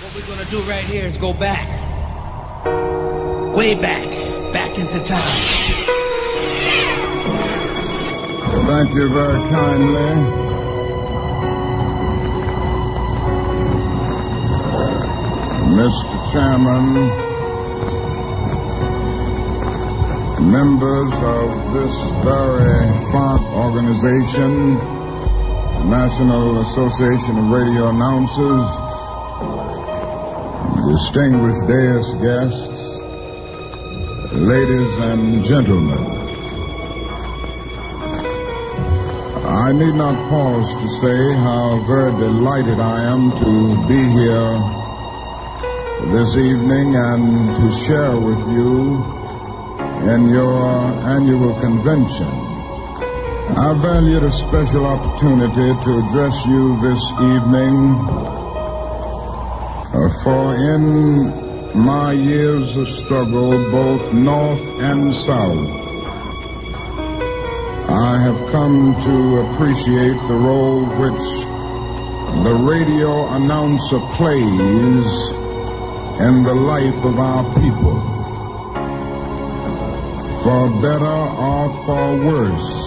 What we're gonna do right here is go back. Way back. Back into time. Thank you very kindly. Mr. Chairman, members of this very fine organization, the National Association of Radio Announcers, distinguished dais guests, ladies and gentlemen, I need not pause to say how very delighted I am to be here this evening and to share with you in your annual convention. I valued a special opportunity to address you this evening, for in my years of struggle, both north and south, I have come to appreciate the role which the radio announcer plays in the life of our people, for better or for worse.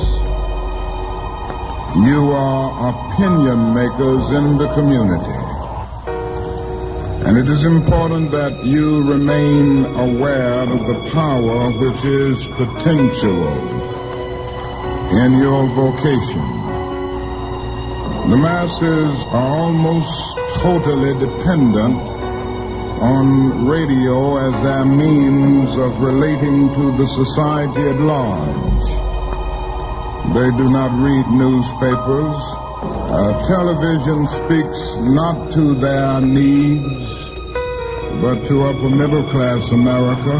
You are opinion makers in the community. And it is important that you remain aware of the power which is potential in your vocation. The masses are almost totally dependent on radio as their means of relating to the society at large. They do not read newspapers. Television speaks not to their needs, but to upper middle class America.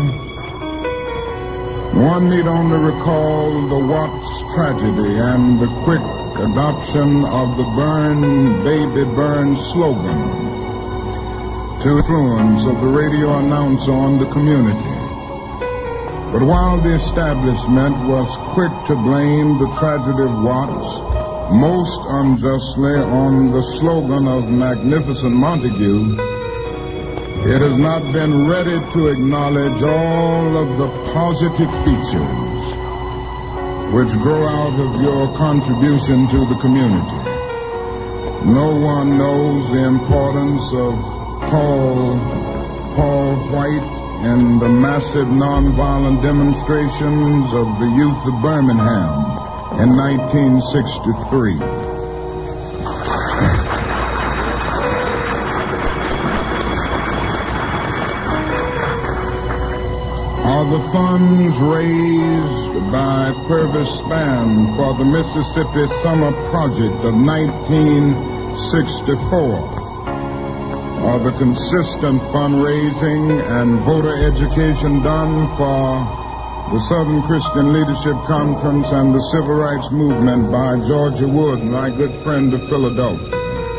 One need only recall the Watts tragedy and the quick adoption of the Burn, Baby Burn slogan to influence of the radio announcer on the community. But while the establishment was quick to blame the tragedy of Watts, most unjustly on the slogan of Magnificent Montague, it has not been ready to acknowledge all of the positive features which grow out of your contribution to the community. No one knows the importance of Paul White and the massive nonviolent demonstrations of the youth of Birmingham in 1963. Are the funds raised by Purvis Spann for the Mississippi Summer Project of 1964? Are the consistent fundraising and voter education done for the Southern Christian Leadership Conference and the Civil Rights Movement by Georgia Wood, my good friend of Philadelphia?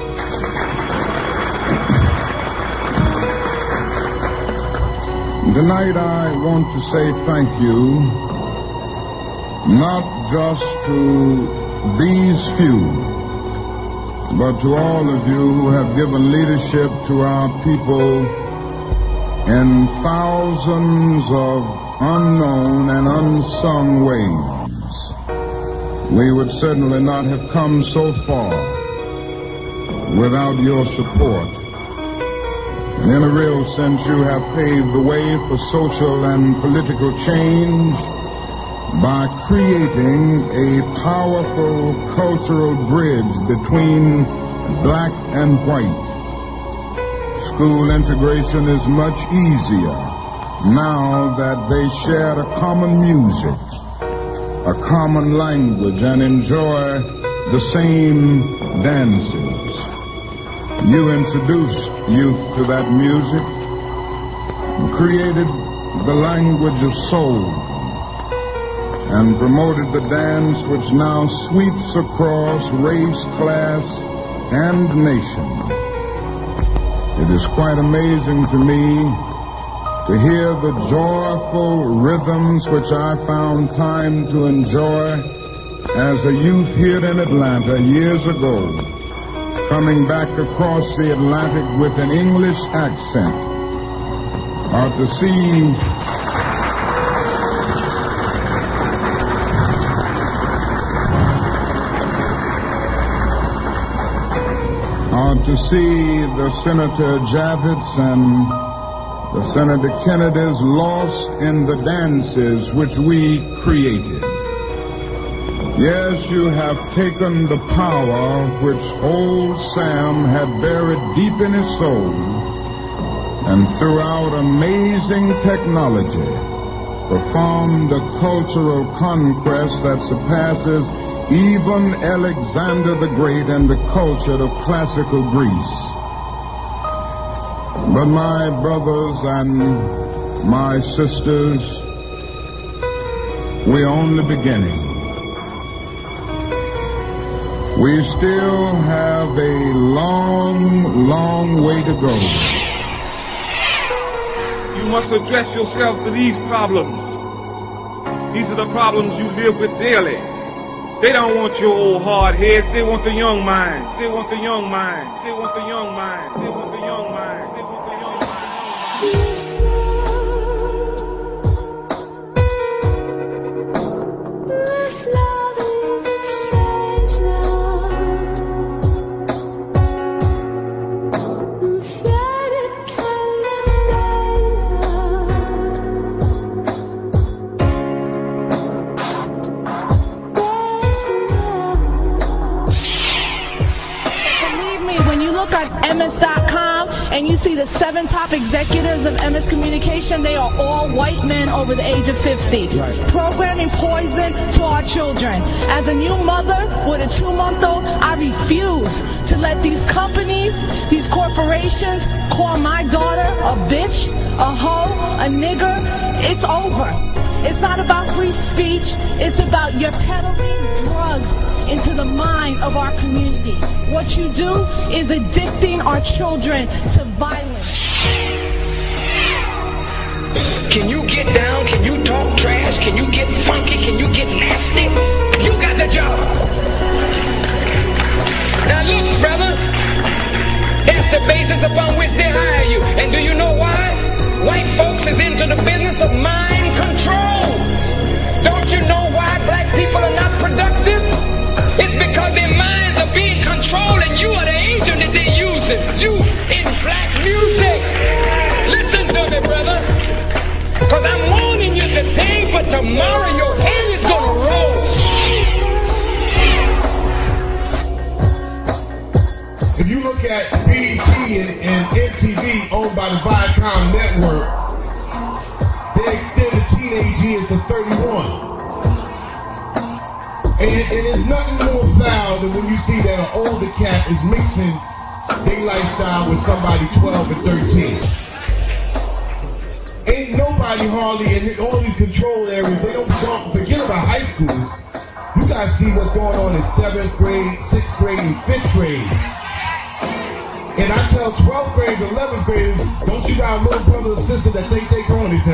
Tonight I want to say thank you, not just to these few, but to all of you who have given leadership to our people in thousands of unknown and unsung ways. We would certainly not have come so far without your support. And in a real sense, you have paved the way for social and political change by creating a powerful cultural bridge between black and white. School integration is much easier now that they share a common music, a common language, and enjoy the same dances. You introduced youth to that music, created the language of soul, and promoted the dance which now sweeps across race, class, and nation. It is quite amazing to me to hear the joyful rhythms which I found time to enjoy as a youth here in Atlanta years ago, coming back across the Atlantic with an English accent, or to see the Senator Javits and the Senator Kennedys lost in the dances which we created. Yes, you have taken the power which old Sam had buried deep in his soul, and throughout amazing technology, performed a cultural conquest that surpasses even Alexander the Great and the culture of classical Greece. But my brothers and my sisters, we're only beginning. We still have a long, long way to go. You must address yourself to these problems. These are the problems you live with daily. They don't want your old hard heads. They want the young minds. They want the young minds. They want the young minds. They want the young minds. They want the young minds. This love is a strange love. I'm afraid it can live Believe me, when you look at MS.com and you see the 7 top executives of MS Communication, they are all white men over the age of 50. Right. Programming poison to our children. As a new mother with a 2-month-old, I refuse to let these companies, these corporations call my daughter a bitch, a hoe, a nigger. It's over. It's not about free speech. It's about you're peddling drugs into the mind of our community. What you do is addicting our children to violence. Can you get down? Can you talk trash? Can you get funky? Can you get nasty? You got the job. Now look, brother, that's the basis upon which they hire you. And do you know why? White folks is into the business of mind control. Don't you know why black people are not productive? It's because their minds are being controlled and you are the agent that they're using. You in black music. Listen to me, brother. Because I'm warning you today, but tomorrow your head is going to roll. If you look at BET and MTV owned by the Viacom network, they extend the teenage years to 31. And there's nothing more foul than when you see that an older cat is mixing their lifestyle with somebody 12 and 13. Ain't nobody hardly in all these control areas. They don't forget about high schools. You gotta see what's going on in 7th grade, 6th grade, and 5th grade. And I tell 12th graders, 11th graders, don't you got a little brother or sister that think they grown? They say,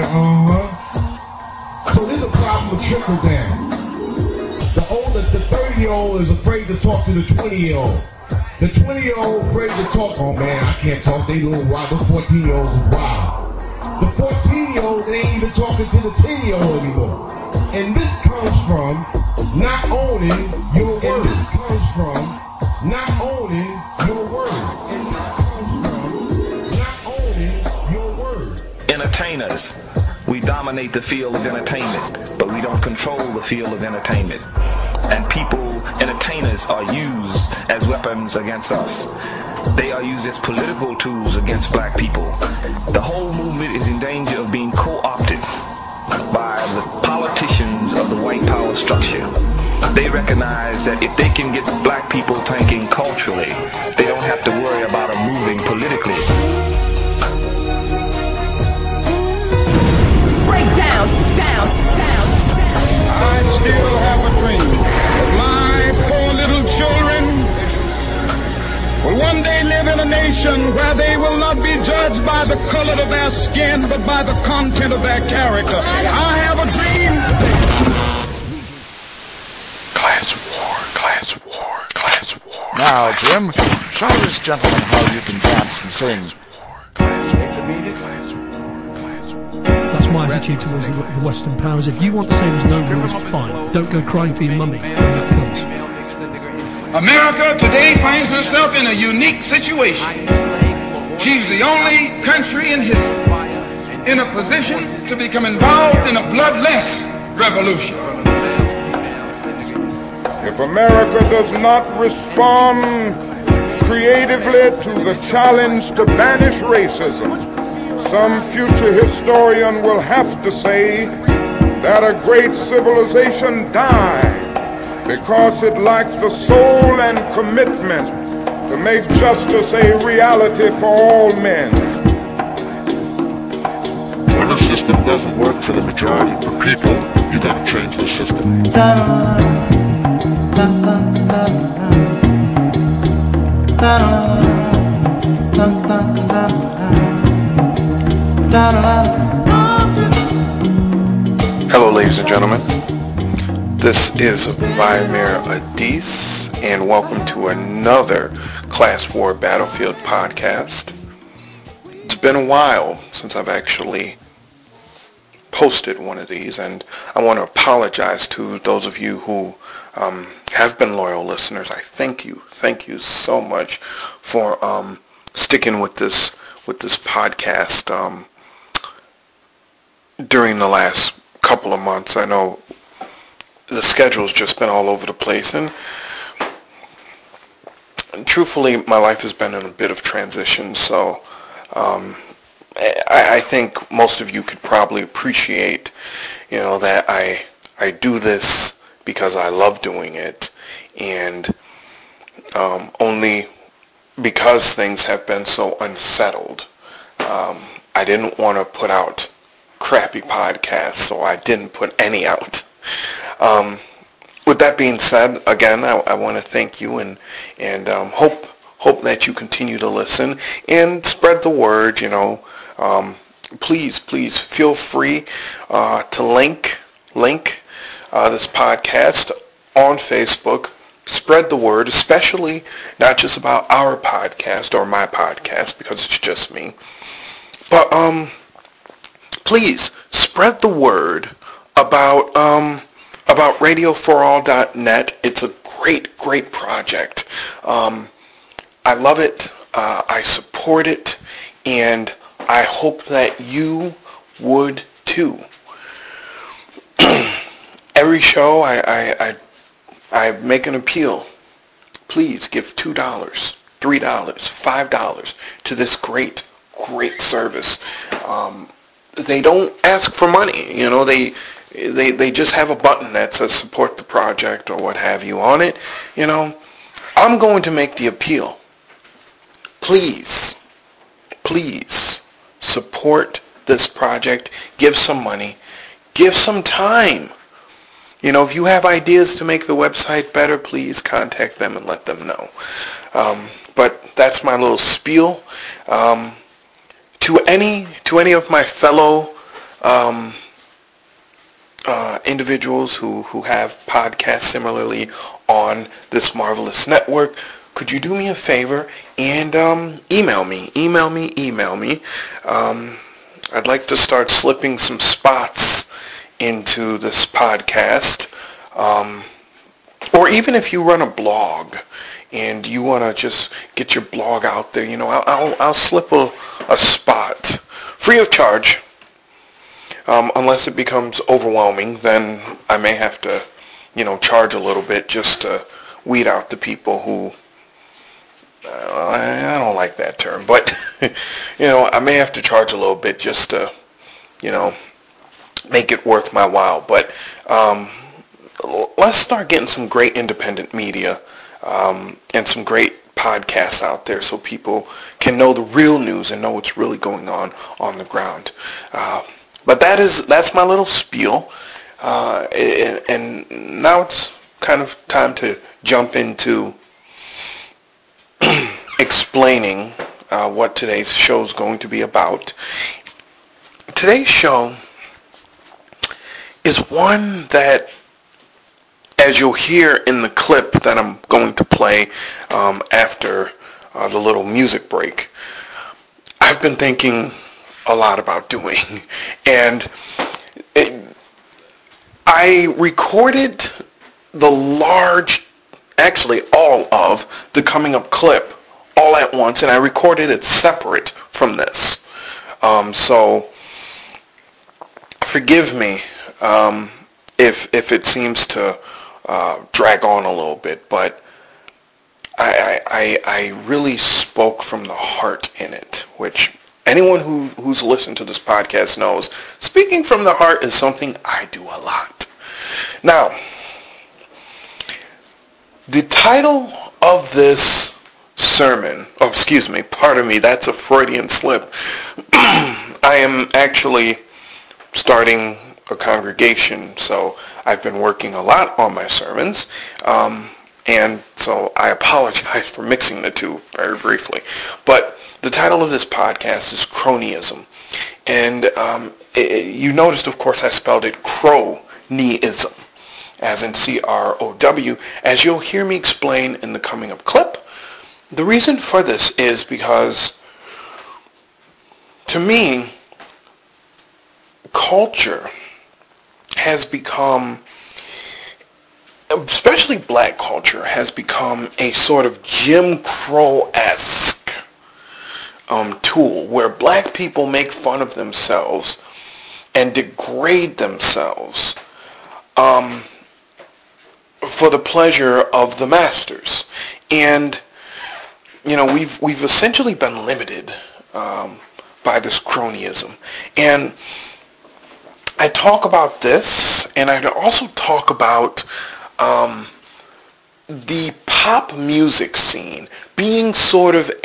So there's a problem with trickle down. The 30-year-old is afraid to talk to the 20-year-old. The 20-year-old afraid to talk. Oh man, I can't talk. They little wild. The 14-year-olds is wild. The 14-year-old ain't even talking to the 10-year-old anymore. And this comes from not owning your word. And this comes from not owning your word. And this comes from not owning your word. Entertainers. We dominate the field of entertainment, but we don't control the field of entertainment. And entertainers are used as weapons against us. They are used as political tools against black people. The whole movement is in danger of being co-opted by the politicians of the white power structure. They recognize that if they can get black people thinking culturally, they don't have to worry about them moving politically. Break down. I still have a dream that my poor little children will one day live in a nation where they will not be judged by the color of their skin, but by the content of their character. I have a dream. Class war, class war, class war. Now, Jim. Show this gentleman how you can dance and sing. That's my attitude towards the Western powers. If you want to say there's no rules, fine. Don't go crying for your mummy when that comes. America today finds herself in a unique situation. She's the only country in history in a position to become involved in a bloodless revolution. If America does not respond creatively to the challenge to banish racism, some future historian will have to say that a great civilization died because it lacked the soul and commitment to make justice a reality for all men. When the system doesn't work for the majority of the people, you gotta change the system. Hello, ladies and gentlemen. This is Vladimir Adis, and welcome to another Class War Battlefield podcast. It's been a while since I've actually posted one of these, and I want to apologize to those of you who have been loyal listeners. I thank you so much for sticking with this podcast during the last couple of months. I know the schedule's just been all over the place, and truthfully, my life has been in a bit of transition, so I think most of you could probably appreciate, that I do this because I love doing it, and only because things have been so unsettled, I didn't want to put out crappy podcasts, so I didn't put any out. With that being said, again, I want to thank you and hope that you continue to listen and spread the word. Please feel free to link this podcast on Facebook. Spread the word, especially not just about our podcast or my podcast, because it's just me, but please spread the word about radioforall.net. It's a great project. I love it. I support it, and I hope that you would too. Every show I make an appeal. Please give $2, $3, $5 to this great service. They don't ask for money. They just have a button that says support the project or what have you on it. I'm going to make the appeal. Please support this project. Give some money. Give some time. If you have ideas to make the website better, please contact them and let them know. But that's my little spiel. To any of my fellow individuals who have podcasts similarly on this marvelous network, could you do me a favor and email me? I'd like to start slipping some spots into this podcast, or even if you run a blog and you want to just get your blog out there, I'll slip a spot free of charge. Unless it becomes overwhelming, then I may have to, charge a little bit just to weed out the people who, I don't like that term, but, I may have to charge a little bit just to, make it worth my while. But let's start getting some great independent media and some great podcasts out there so people can know the real news and know what's really going on the ground. But that's my little spiel, and now it's kind of time to jump into explaining what today's show is going to be about. Today's show is one that, as you'll hear in the clip that I'm going to play after the little music break, I've been thinking a lot about doing. And I recorded all of the Coming Up clip all at once, and I recorded it separate from this. So forgive me if it seems to drag on a little bit, but I really spoke from the heart in it, which anyone who's listened to this podcast knows speaking from the heart is something I do a lot. Now, the title of this sermon, pardon me, that's a Freudian slip. I am actually starting a congregation, so I've been working a lot on my sermons, and so I apologize for mixing the two very briefly. But the title of this podcast is Cronyism, and you noticed, of course, I spelled it cronyism, as in C-R-O-W, as you'll hear me explain in the Coming Up clip. The reason for this is because, to me, culture has become, especially black culture, has become a sort of Jim Crow-esque tool where black people make fun of themselves and degrade themselves for the pleasure of the masters. And we've essentially been limited by this cronyism. And I talk about this, and I also talk about the pop music scene being sort of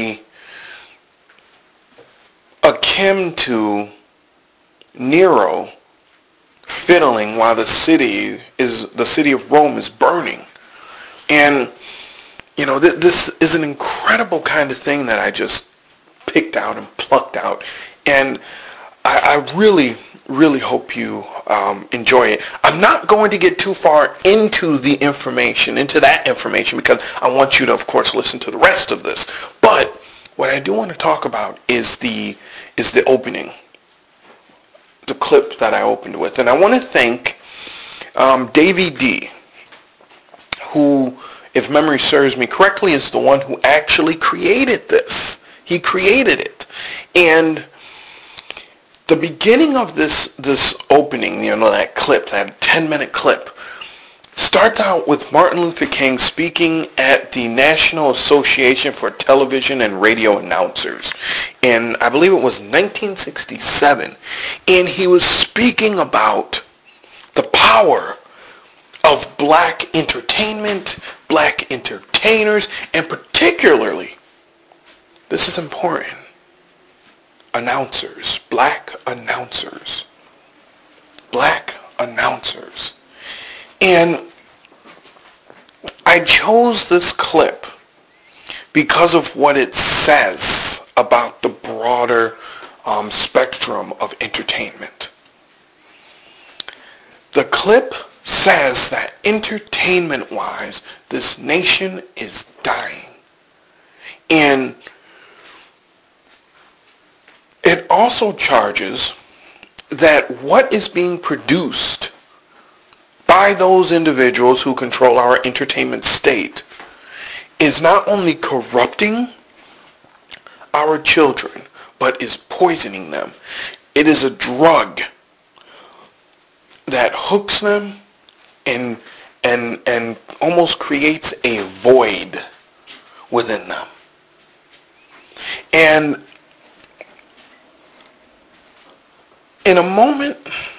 akin to Nero fiddling while the city of Rome is burning. And this is an incredible kind of thing that I just picked out and plucked out, and I really, really hope you enjoy it. I'm not going to get too far into that information, because I want you to, of course, listen to the rest of this. But what I do want to talk about is the opening, the clip that I opened with, and I want to thank Davey D, who, if memory serves me correctly, is the one who actually created this. He created it. And the beginning of this opening, that clip, that 10-minute clip, starts out with Martin Luther King speaking at the National Association for Television and Radio Announcers. And I believe it was 1967. And he was speaking about the power of black entertainment, black entertainers, and particularly, this is important, announcers, black announcers. Black announcers. And I chose this clip because of what it says about the broader spectrum of entertainment. The clip says that entertainment-wise, this nation is dying. And it also charges that what is being produced by those individuals who control our entertainment state is not only corrupting our children, but is poisoning them. It is a drug that hooks them and almost creates a void within them. And in a moment,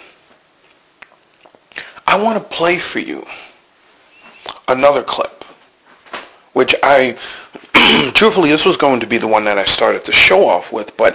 I want to play for you another clip, which truthfully, this was going to be the one that I started the show off with, but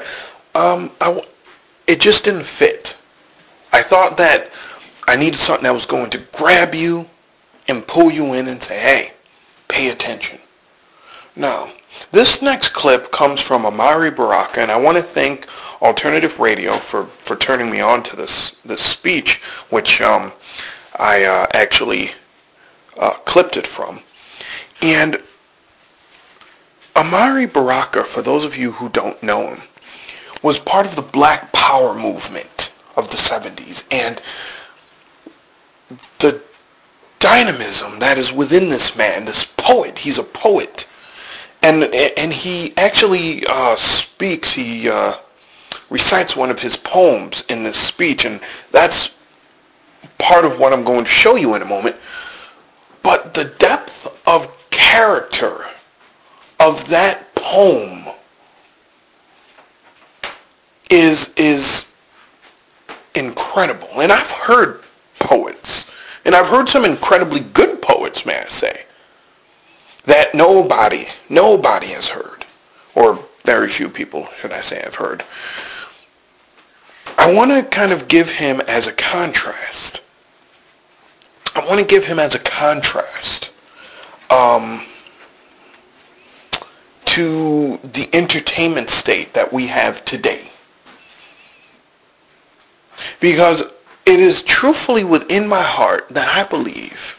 it just didn't fit. I thought that I needed something that was going to grab you and pull you in and say, hey, pay attention. Now, this next clip comes from Amari Baraka, and I want to thank Alternative Radio for turning me on to this speech, which I actually clipped it from. And Amari Baraka, for those of you who don't know him, was part of the Black Power movement of the 70s. And the dynamism that is within this man, this poet, he's a poet. And he actually speaks, he recites one of his poems in this speech, and that's part of what I'm going to show you in a moment. But the depth of character of that poem is incredible. And I've heard poets, and I've heard some incredibly good poets, may I say, that nobody has heard, or very few people, should I say, have heard. I want to kind of give him as a contrast. To the entertainment state that we have today. Because it is truthfully within my heart that I believe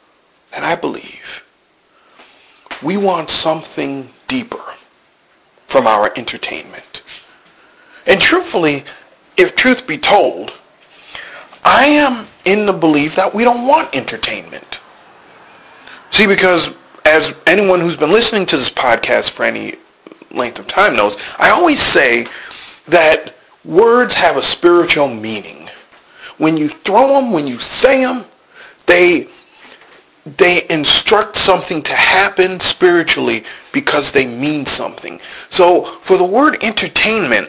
we want something deeper from our entertainment. And truthfully, if truth be told, I am in the belief that we don't want entertainment. See, because as anyone who's been listening to this podcast for any length of time knows, I always say that words have a spiritual meaning. When you throw them, when you say them, they instruct something to happen spiritually because they mean something. So for the word entertainment,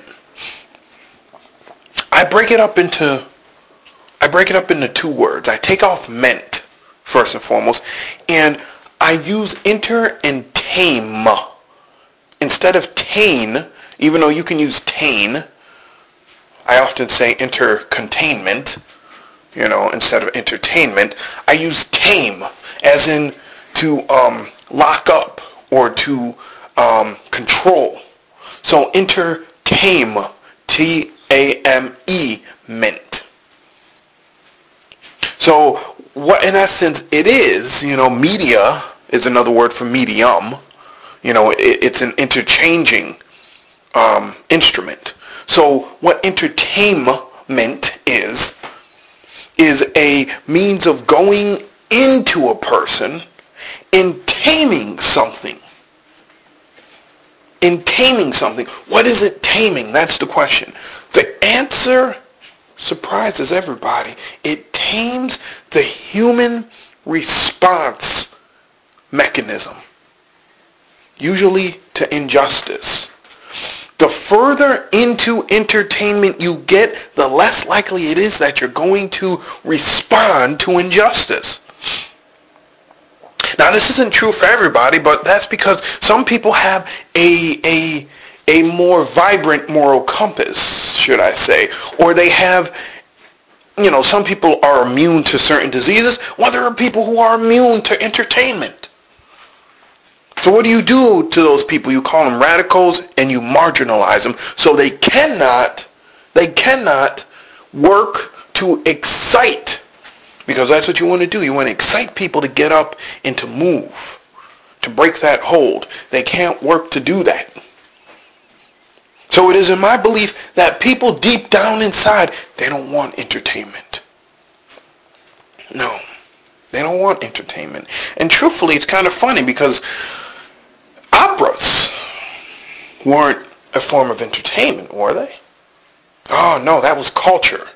I break it up into two words. I take off meant first and foremost, and I use enter and tame. Instead of tain, even though you can use tain, I often say enter containment, instead of entertainment. I use tame, as in to lock up or to control. So enter tame, T-A-M-E, meant. So what in essence it is, media is another word for medium. It's an interchanging instrument. So what entertainment is a means of going into a person and taming something. What is it taming? That's the question. The answer surprises everybody. It tames the human response mechanism, usually to injustice. The further into entertainment you get, the less likely it is that you're going to respond to injustice. Now, this isn't true for everybody, but that's because some people have a more vibrant moral compass, should I say, or they have, some people are immune to certain diseases, while there are people who are immune to entertainment. So what do you do to those people? You call them radicals and you marginalize them so they cannot work to excite, because that's what you want to do. You want to excite people to get up and to move, to break that hold. They can't work to do that. So it is in my belief that people deep down inside, they don't want entertainment. No, they don't want entertainment. And truthfully, it's kind of funny because operas weren't a form of entertainment, were they? Oh, no, that was culture.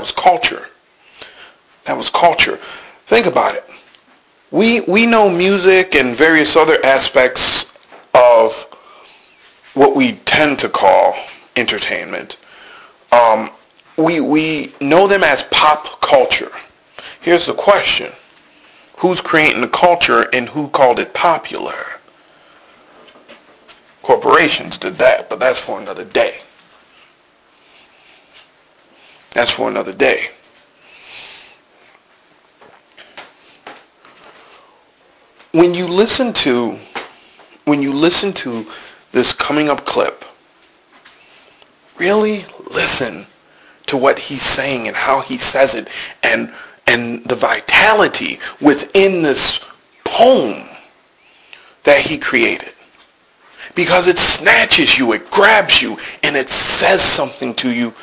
Think about it. We know music and various other aspects of what we tend to call entertainment. We know them as pop culture. Here's the question. Who's creating the culture and who called it popular? Corporations did that, but that's for another day. When you listen to this coming up clip, really listen to what he's saying and how he says it, and the vitality within this poem that he created. because it snatches you, it grabs you, and it says something to you.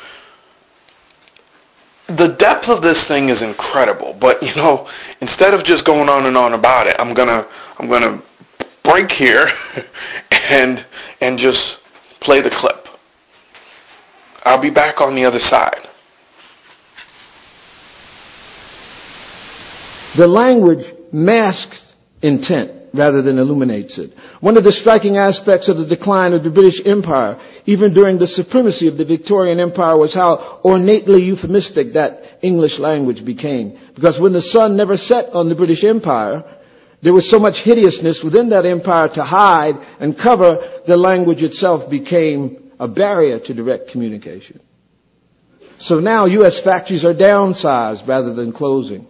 The depth of this thing is incredible, but instead of just going on and on about it, I'm gonna break here and just play the clip. I'll be back on the other side. The language masks intent rather than illuminates it. One of the striking aspects of the decline of the British Empire, even during the supremacy of the Victorian Empire, was how ornately euphemistic that English language became. Because when the sun never set on the British Empire, there was so much hideousness within that empire to hide and cover, the language itself became a barrier to direct communication. So now U.S. factories are downsized rather than closing.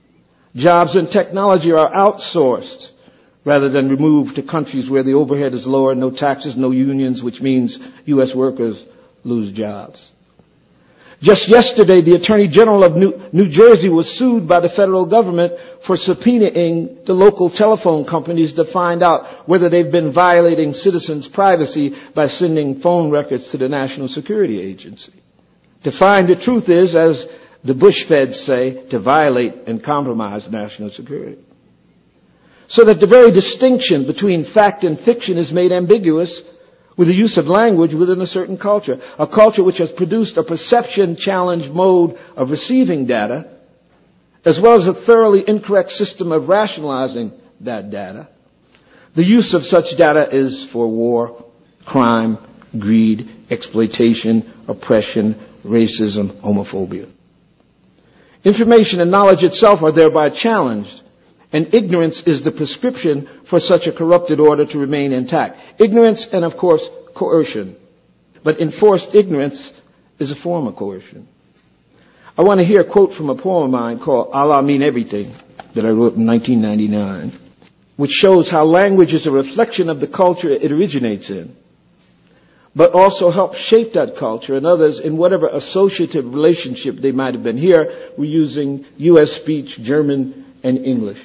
Jobs in technology are outsourced rather than removed to countries where the overhead is lower, no taxes, no unions, which means U.S. workers lose jobs. Just yesterday, the Attorney General of New Jersey was sued by the federal government for subpoenaing the local telephone companies to find out whether they've been violating citizens' privacy by sending phone records to the National Security Agency. To find the truth is, as the Bush feds say, to violate and compromise national security. So that the very distinction between fact and fiction is made ambiguous with the use of language within a certain culture. A culture which has produced a perception-challenged mode of receiving data, as well as a thoroughly incorrect system of rationalizing that data. The use of such data is for war, crime, greed, exploitation, oppression, racism, homophobia. Information and knowledge itself are thereby challenged, and ignorance is the prescription for such a corrupted order to remain intact. Ignorance and, of course, coercion. But enforced ignorance is a form of coercion. I want to hear a quote from a poem of mine called Allah Mean Everything that I wrote in 1999, which shows how language is a reflection of the culture it originates in, but also helps shape that culture and others in whatever associative relationship they might have been. Here, we're using U.S. speech, German, and English.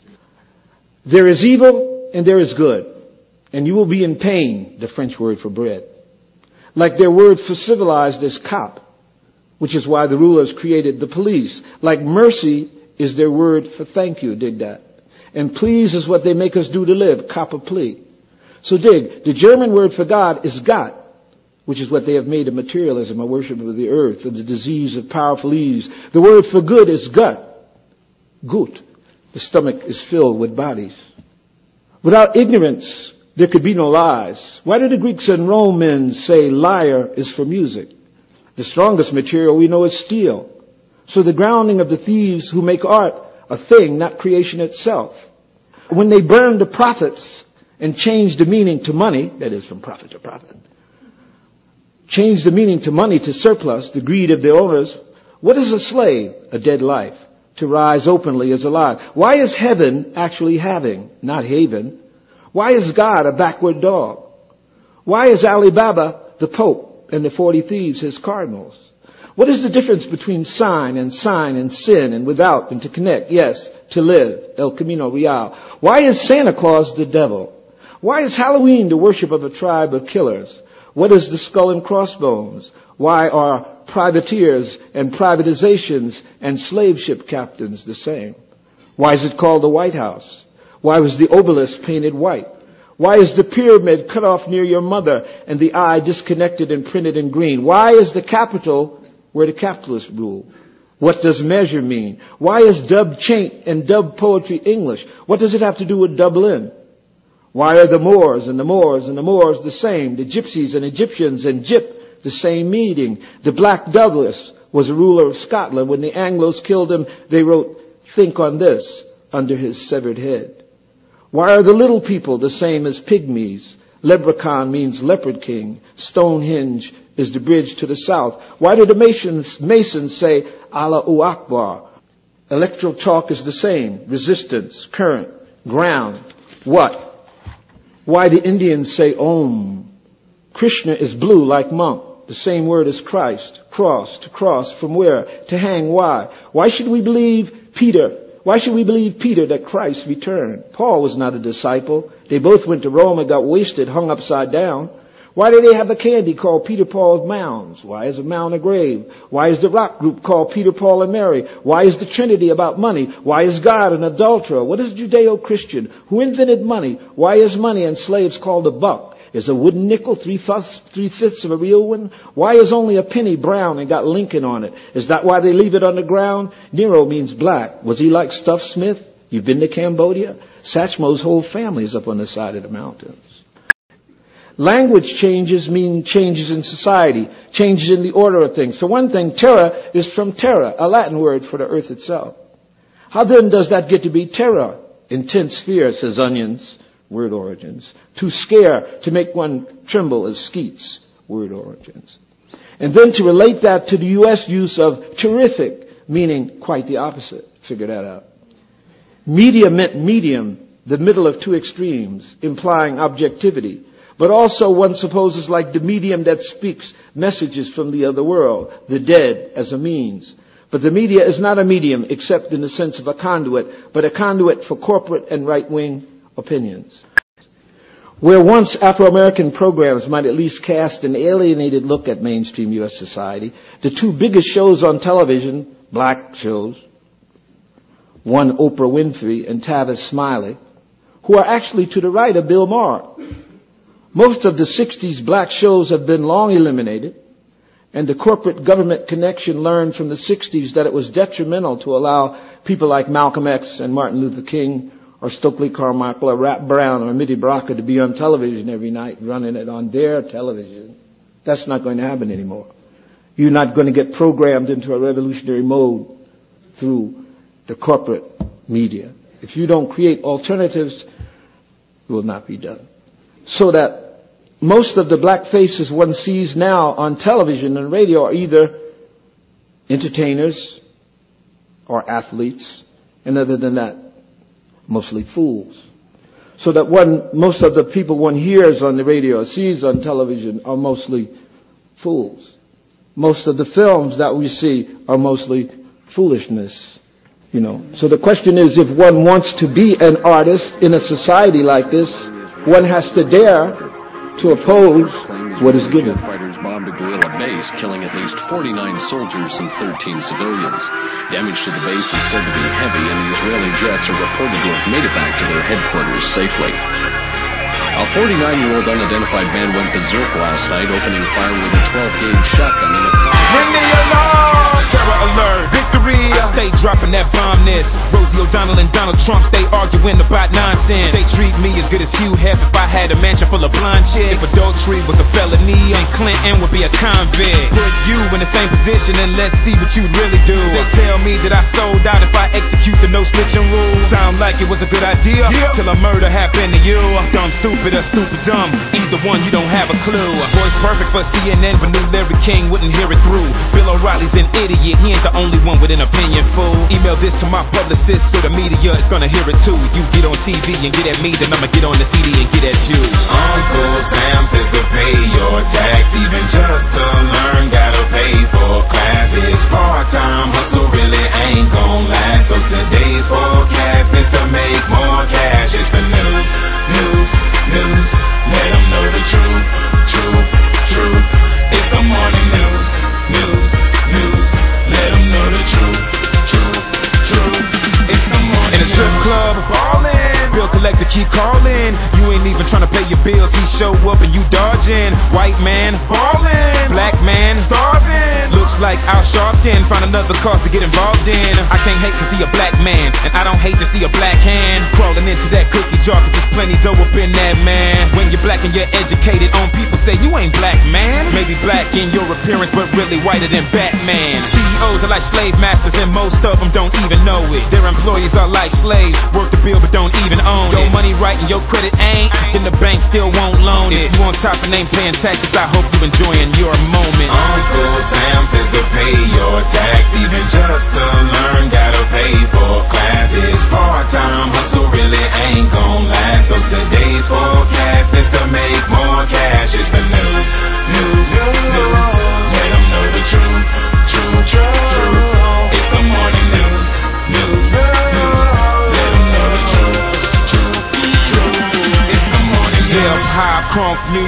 There is evil and there is good, and you will be in pain, the French word for bread. Like their word for civilized is cop, which is why the rulers created the police. Like mercy is their word for thank you, dig that. And please is what they make us do to live, cop a plea. So dig, the German word for God is Gott, which is what they have made of materialism, a worship of the earth, of the disease of powerful ease. The word for good is gut, gut. The stomach is filled with bodies. Without ignorance, there could be no lies. Why did the Greeks and Romans say lyre is for music? The strongest material we know is steel. So the grounding of the thieves who make art a thing, not creation itself. When they burned the prophets and changed the meaning to money, that is from prophet to prophet, changed the meaning to money to surplus, the greed of the owners, what is a slave? A dead life. To rise openly is alive. Why is heaven actually having, not haven? Why is God a backward dog? Why is Alibaba the Pope and the 40 thieves his cardinals? What is the difference between sign and sin and without and to connect? Yes, to live, El Camino Real. Why is Santa Claus the devil? Why is Halloween the worship of a tribe of killers? What is the skull and crossbones? Why are privateers and privatizations and slave ship captains the same? Why is it called the White House? Why was the obelisk painted white? Why is the pyramid cut off near your mother and the eye disconnected and printed in green? Why is the Capitol where the capitalists rule? What does measure mean? Why is dub chant and dub poetry English? What does it have to do with Dublin? Why are the Moors and the Moors and the Moors the same? The Gypsies and Egyptians and Gyp the same meaning. The Black Douglas was a ruler of Scotland. When the Anglos killed him, they wrote, "Think on this," under his severed head. Why are the little people the same as pygmies? Leprechaun means leopard king. Stonehenge is the bridge to the south. Why do the Masons say Allahu Akbar? Electro talk is the same. Resistance, current, ground. What? Why the Indians say Om? Krishna is blue like monk. The same word as Christ. Cross, to cross, from where? To hang, why? Why should we believe Peter? Why should we believe Peter that Christ returned? Paul was not a disciple. They both went to Rome and got wasted, hung upside down. Why do they have a candy called Peter Paul's Mounds? Why is a mound a grave? Why is the rock group called Peter, Paul, and Mary? Why is the Trinity about money? Why is God an adulterer? What is Judeo-Christian? Who invented money? Why is money and slaves called a buck? Is a wooden nickel three-fifths of a real one? Why is only a penny brown and got Lincoln on it? Is that why they leave it on the ground? Nero means black. Was he like Stuff Smith? You've been to Cambodia? Satchmo's whole family is up on the side of the mountains. Language changes mean changes in society, changes in the order of things. For one thing, terra is from terra, a Latin word for the earth itself. How then does that get to be terra? Intense fear, says Onions, word origins. To scare, to make one tremble, is Skeets, word origins. And then to relate that to the U.S. use of terrific, meaning quite the opposite. Figure that out. Media meant medium, the middle of two extremes, implying objectivity. But also one supposes like the medium that speaks messages from the other world, the dead as a means. But the media is not a medium except in the sense of a conduit, but a conduit for corporate and right-wing opinions. Where once Afro-American programs might at least cast an alienated look at mainstream U.S. society, the two biggest shows on television, black shows, one Oprah Winfrey and Tavis Smiley, who are actually to the right of Bill Maher. Most of the 60s black shows have been long eliminated, and the corporate government connection learned from the 60s that it was detrimental to allow people like Malcolm X and Martin Luther King or Stokely Carmichael or Rap Brown or Amiri Baraka to be on television every night, running it on their television. That's not going to happen anymore. You're not going to get programmed into a revolutionary mode through the corporate media. If you don't create alternatives, it will not be done. So that most of the black faces one sees now on television and radio are either entertainers or athletes, and other than that, mostly fools. So that most of the people one hears on the radio or sees on television are mostly fools. Most of the films that we see are mostly foolishness, you know. So the question is, if one wants to be an artist in a society like this, one has to dare to oppose what is given. Fighters bombed a guerrilla base, killing at least 49 soldiers and 13 civilians. Damage to the base is said to be heavy, and the Israeli jets are reported to have made it back to their headquarters safely. A 49-year-old unidentified man went berserk last night, opening fire with a 12-gauge shotgun in a car. Bring me along! Terror alert! Victory! I stay dropping that bombness. Rosie O'Donnell and Donald Trump stay arguing about nonsense. They treat me as good as Hugh Hef if I had a mansion full of blonde chicks. If adultery was a felony, and Clinton would be a convict. Put you in the same position and let's see what you'd really do. They tell me that I sold out if I execute the no snitching rule. Sound like it was a good idea till a murder happened to you. Dumb stupid or stupid dumb, either one you don't have a clue. Voice perfect for CNN, but new Larry King wouldn't hear it through. Bill O'Reilly's an idiot, he ain't the only one with an opinion, fool. Email this to my publicist so the media is gonna hear it too. You get on TV and get at me, then I'ma get on the CD and get at you. Uncle Sam says to pay your tax, even just to learn, gotta pay for classes. Part-time hustle really ain't gon' last, so today's forecast is to make more cash. It's the news, news, news. Let them know the truth, truth, truth. It's the morning news, news, news. Let them know the truth, truth, truth. It's the morning in a strip club, ballin'. Bill collector keep calling. You ain't even trying to pay your bills. He show up and you dodging. White man, ballin'. Black man, starving. Looks like Al Sharpton found another cause to get involved in. I can't hate to see a black man, and I don't hate to see a black hand crawling into that cookie jar, cause there's plenty dough up in that, man. When you're black and you're educated on, people say you ain't black, man. Maybe black in your appearance, but really whiter than Batman. CEOs are like slave masters, and most of them don't even know it. Their employees are like slaves, work the bill but don't even own it. Your money right and your credit ain't, then the bank still won't loan it. If you on top and ain't paying taxes, I hope you enjoying your moment. Uncle Sam says to pay your tax, even just to learn, gotta pay for classes. Part-time hustle really ain't gon' last, so today's forecast is to make more cash. It's the news, news, news. Let them know the truth, truth, truth. It's the morning news, news, news. Let them know the truth, truth, truth. It's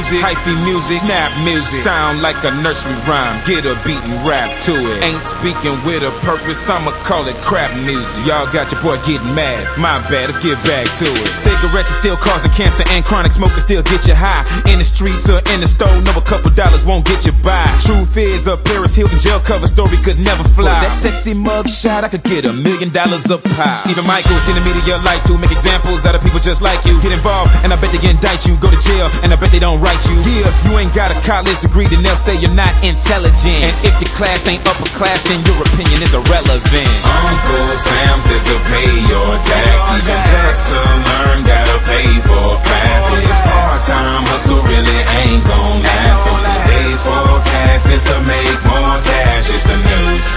music, hyphy music, snap music, sound like a nursery rhyme, get a beat and rap to it. Ain't speaking with a purpose, I'ma call it crap music. Y'all got your boy getting mad, my bad, let's get back to it. Cigarettes are still causing cancer and chronic smoke can still get you high. In the streets or in the store, no, a couple dollars won't get you by. Truth is, a Paris Hilton jail cover story could never fly. For that sexy mug shot, I could get $1 million a pie. Even Michael's in the media like to make examples out of people just like you. Get involved, and I bet they indict you. Go to jail, and I bet they don't write you. Yeah, if you ain't got a college degree, then they'll say you're not intelligent. And if your class ain't upper class, then your opinion is irrelevant. Uncle Sam says to pay your tax. Even just to learn, gotta pay for classes. Part-time hustle really ain't gon' last. So today's forecast is to make more cash. It's the news.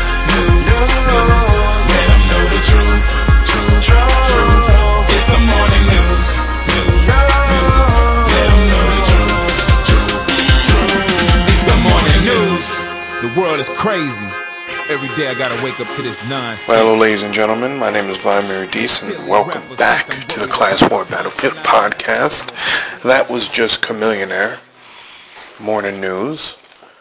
Let them know the truth. It's the morning news. Let them know the truth. It's the morning news. The world is crazy. Every day I gotta wake up to this nonsense. Well, hello, ladies and gentlemen. My name is Vladimir Deese, and welcome back to the Class War Battlefield podcast. That was just Chamillionaire. Morning news.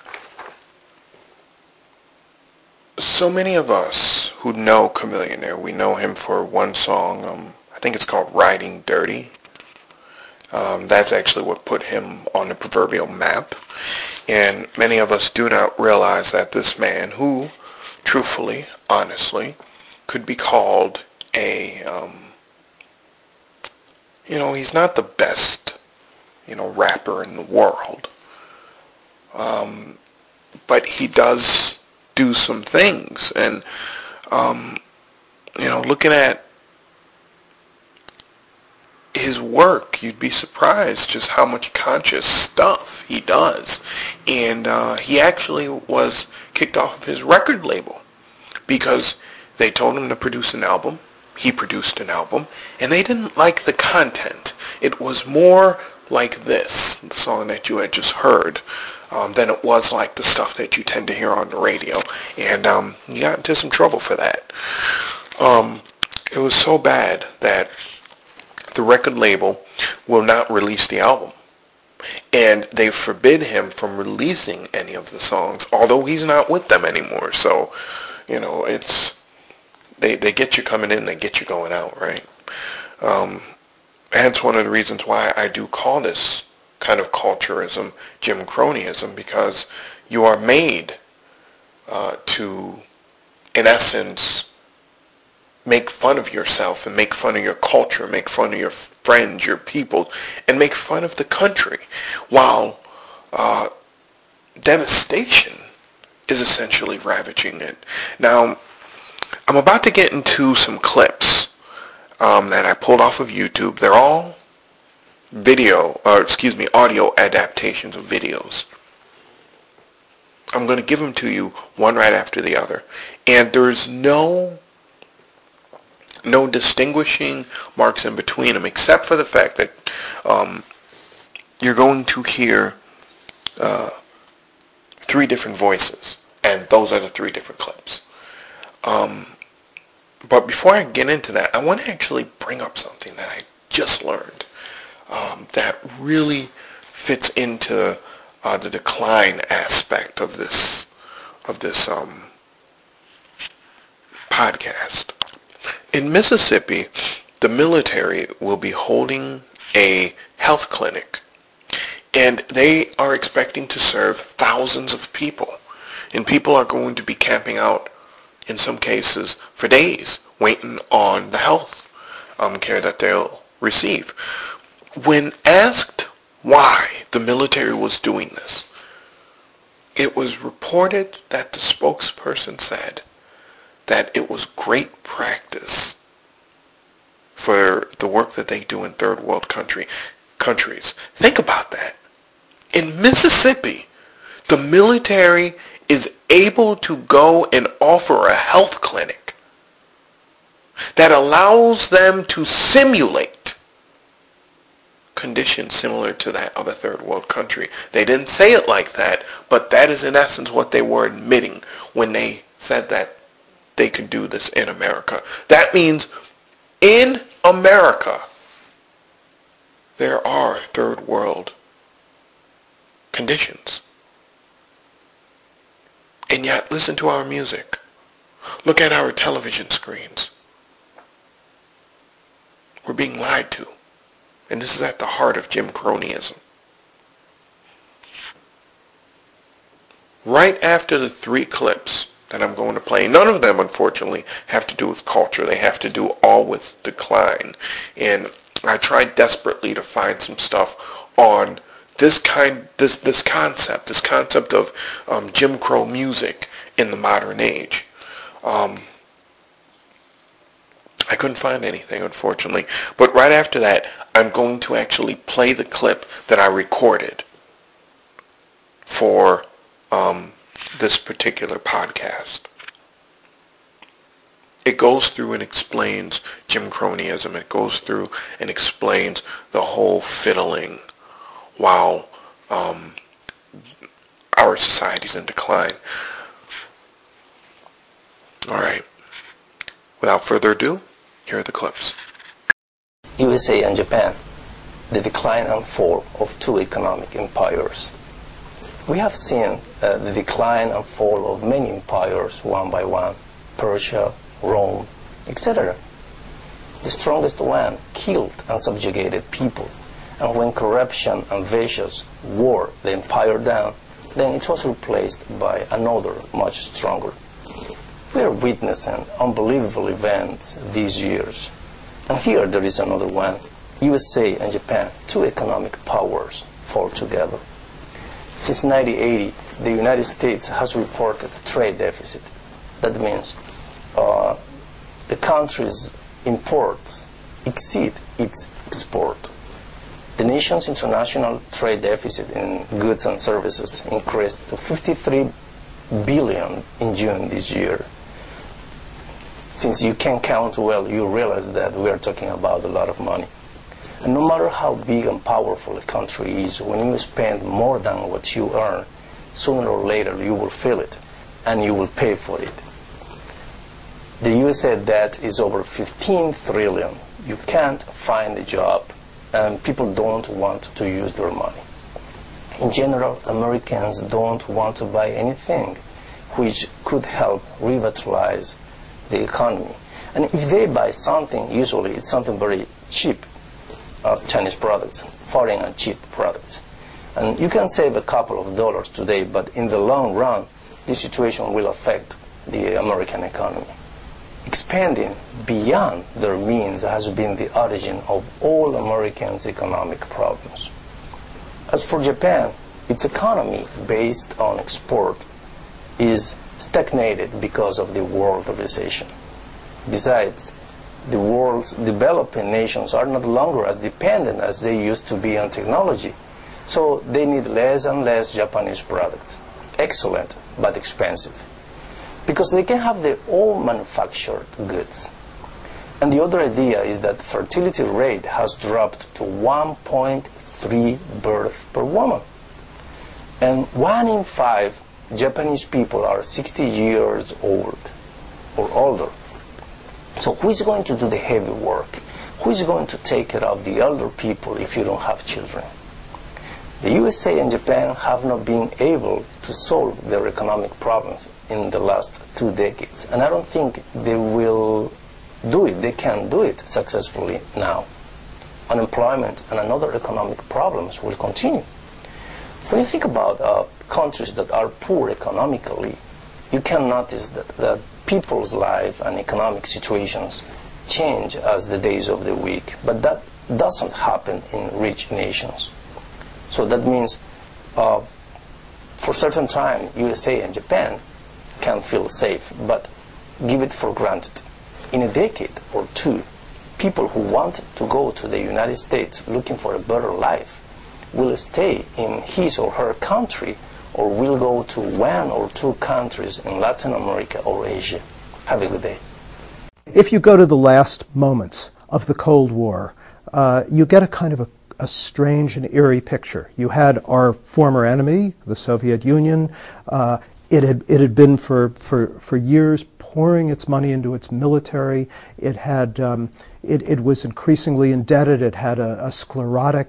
So many of us who know Chamillionaire, we know him for one song. I think it's called Riding Dirty. That's actually what put him on the proverbial map. And many of us do not realize that this man, who, truthfully, honestly, could be called a, he's not the best, rapper in the world. But he does do some things. And, looking at his work, you'd be surprised just how much conscious stuff he does. And he actually was kicked off of his record label because they told him to produce an album. He produced an album, and they didn't like the content. It was more like this, the song that you had just heard, than it was like the stuff that you tend to hear on the radio. And he got into some trouble for that. It was so bad that the record label will not release the album. And they forbid him from releasing any of the songs, although he's not with them anymore. So, it's, they get you coming in, they get you going out, right? Hence one of the reasons why I do call this kind of culturism Jim Cronyism, because you are made to, in essence, make fun of yourself and make fun of your culture, make fun of your friends, your people, and make fun of the country, while devastation is essentially ravaging it. Now, I'm about to get into some clips that I pulled off of YouTube. They're all audio adaptations of videos. I'm going to give them to you one right after the other. And there's no distinguishing marks in between them, except for the fact that you're going to hear 3 different voices, and those are the 3 different clips. But before I get into that, I want to actually bring up something that I just learned that really fits into the decline aspect of this podcast. In Mississippi, the military will be holding a health clinic, and they are expecting to serve thousands of people. And people are going to be camping out, in some cases, for days, waiting on the health care that they'll receive. When asked why the military was doing this, it was reported that the spokesperson said that it was great practice for the work that they do in third world countries. Think about that. In Mississippi, the military is able to go and offer a health clinic that allows them to simulate conditions similar to that of a third world country. They didn't say it like that, but that is in essence what they were admitting when they said that they could do this in America. That means in America, there are third world conditions. And yet, listen to our music. Look at our television screens. We're being lied to. And this is at the heart of Jim Cronyism. Right after the 3 clips that I'm going to play, none of them, unfortunately, have to do with culture. They have to do all with decline. And I tried desperately to find some stuff on this concept of Jim Crow music in the modern age. I couldn't find anything, unfortunately. But right after that, I'm going to actually play the clip that I recorded for this particular podcast. It goes through and explains Jim Cronyism. It goes through and explains the whole fiddling while our society's in decline. All right. Without further ado, here are the clips. USA and Japan, the decline and fall of 2 economic empires. We have seen the decline and fall of many empires one by one, Persia, Rome, etc. The strongest one killed and subjugated people, and when corruption and vicious wore the empire down, then it was replaced by another much stronger. We are witnessing unbelievable events these years. And here there is another one. USA and Japan, 2 economic powers, fall together. Since 1980, the United States has reported a trade deficit. That means the country's imports exceed its export. The nation's international trade deficit in goods and services increased to $53 billion in June this year. Since you can count well, you realize that we are talking about a lot of money. And no matter how big and powerful a country is, when you spend more than what you earn, sooner or later you will feel it, and you will pay for it. The USA debt is over 15 trillion. You can't find a job, and people don't want to use their money. In general, Americans don't want to buy anything which could help revitalize the economy. And if they buy something, usually it's something very cheap, Chinese products, foreign and cheap products. And you can save a couple of dollars today, but in the long run, this situation will affect the American economy. Expanding beyond their means has been the origin of all Americans' economic problems. As for Japan, its economy based on export is stagnated because of the world recession. Besides, the world's developing nations are no longer as dependent as they used to be on technology, so they need less and less Japanese products. Excellent, but expensive, because they can have their own manufactured goods. And the other idea is that fertility rate has dropped to 1.3 births per woman. And 1 in 5 Japanese people are 60 years old or older. So who is going to do the heavy work? Who is going to take care of the elder people if you don't have children? The USA and Japan have not been able to solve their economic problems in the last 2 decades. And I don't think they will do it. They can do it successfully now. Unemployment and other economic problems will continue. When you think about countries that are poor economically, you can notice that people's life and economic situations change as the days of the week. But that doesn't happen in rich nations. So that means for a certain time, USA and Japan can feel safe, but give it for granted. In a decade or 2, people who want to go to the United States looking for a better life will stay in his or her country or will go to 1 or 2 countries in Latin America or Asia. Have a good day. If you go to the last moments of the Cold War, you get a kind of a strange and eerie picture. You had our former enemy, the Soviet Union. It had been for years pouring its money into its military. It was increasingly indebted. It had a sclerotic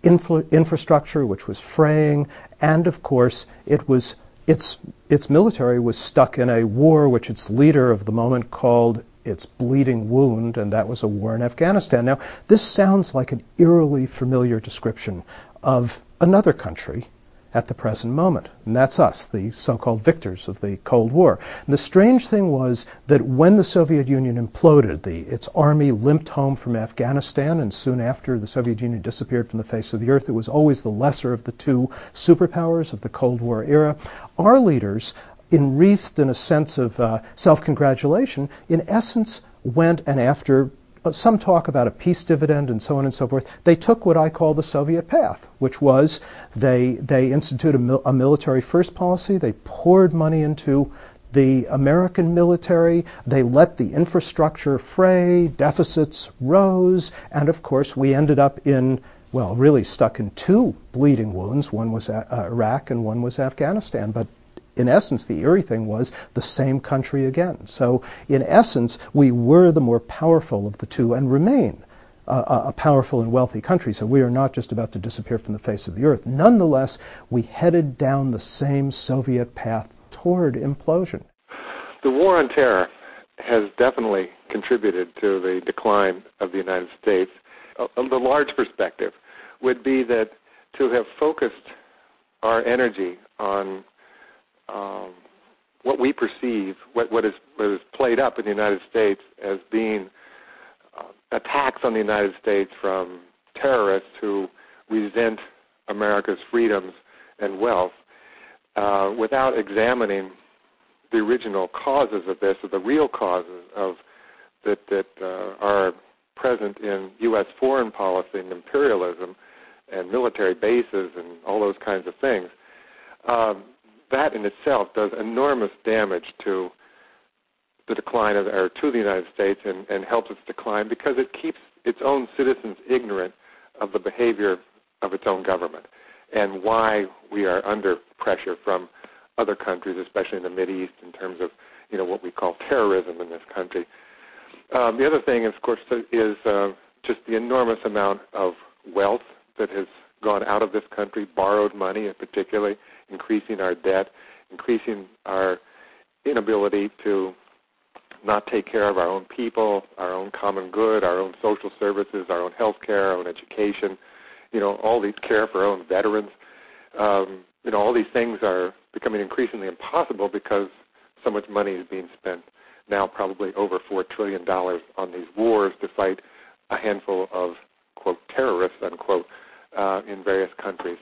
infrastructure, which was fraying, and of course its military was stuck in a war which its leader of the moment called its bleeding wound, and that was a war in Afghanistan. Now, this sounds like an eerily familiar description of another country at the present moment, and that's us, the so-called victors of the Cold War. And the strange thing was that when the Soviet Union imploded, its army limped home from Afghanistan, and soon after the Soviet Union disappeared from the face of the earth. It was always the lesser of the two superpowers of the Cold War era. Our leaders, enwreathed in a sense of self-congratulation, in essence went, and after some talk about a peace dividend and so on and so forth, they took what I call the Soviet path, which was they instituted a military first policy. They poured money into the American military. They let the infrastructure fray, deficits rose, and of course we ended up really stuck in two bleeding wounds. One was Iraq and one was Afghanistan. But in essence, the eerie thing was the same country again. So in essence, we were the more powerful of the two and remain a powerful and wealthy country. So we are not just about to disappear from the face of the earth. Nonetheless, we headed down the same Soviet path toward implosion. The war on terror has definitely contributed to the decline of the United States. The large perspective would be that to have focused our energy on what we perceive, what is played up in the United States as being attacks on the United States from terrorists who resent America's freedoms and wealth, without examining the original causes of this, or the real causes of that are present in U.S. foreign policy and imperialism and military bases and all those kinds of things. That in itself does enormous damage to the decline to the United States and helps its decline because it keeps its own citizens ignorant of the behavior of its own government and why we are under pressure from other countries, especially in the Mideast, in terms of what we call terrorism in this country. The other thing, of course, is just the enormous amount of wealth that has gone out of this country, borrowed money particularly, increasing our debt, increasing our inability to not take care of our own people, our own common good, our own social services, our own health care, our own education, all these care for our own veterans. All these things are becoming increasingly impossible because so much money is being spent, now probably over $4 trillion on these wars to fight a handful of, quote, terrorists, unquote, in various countries.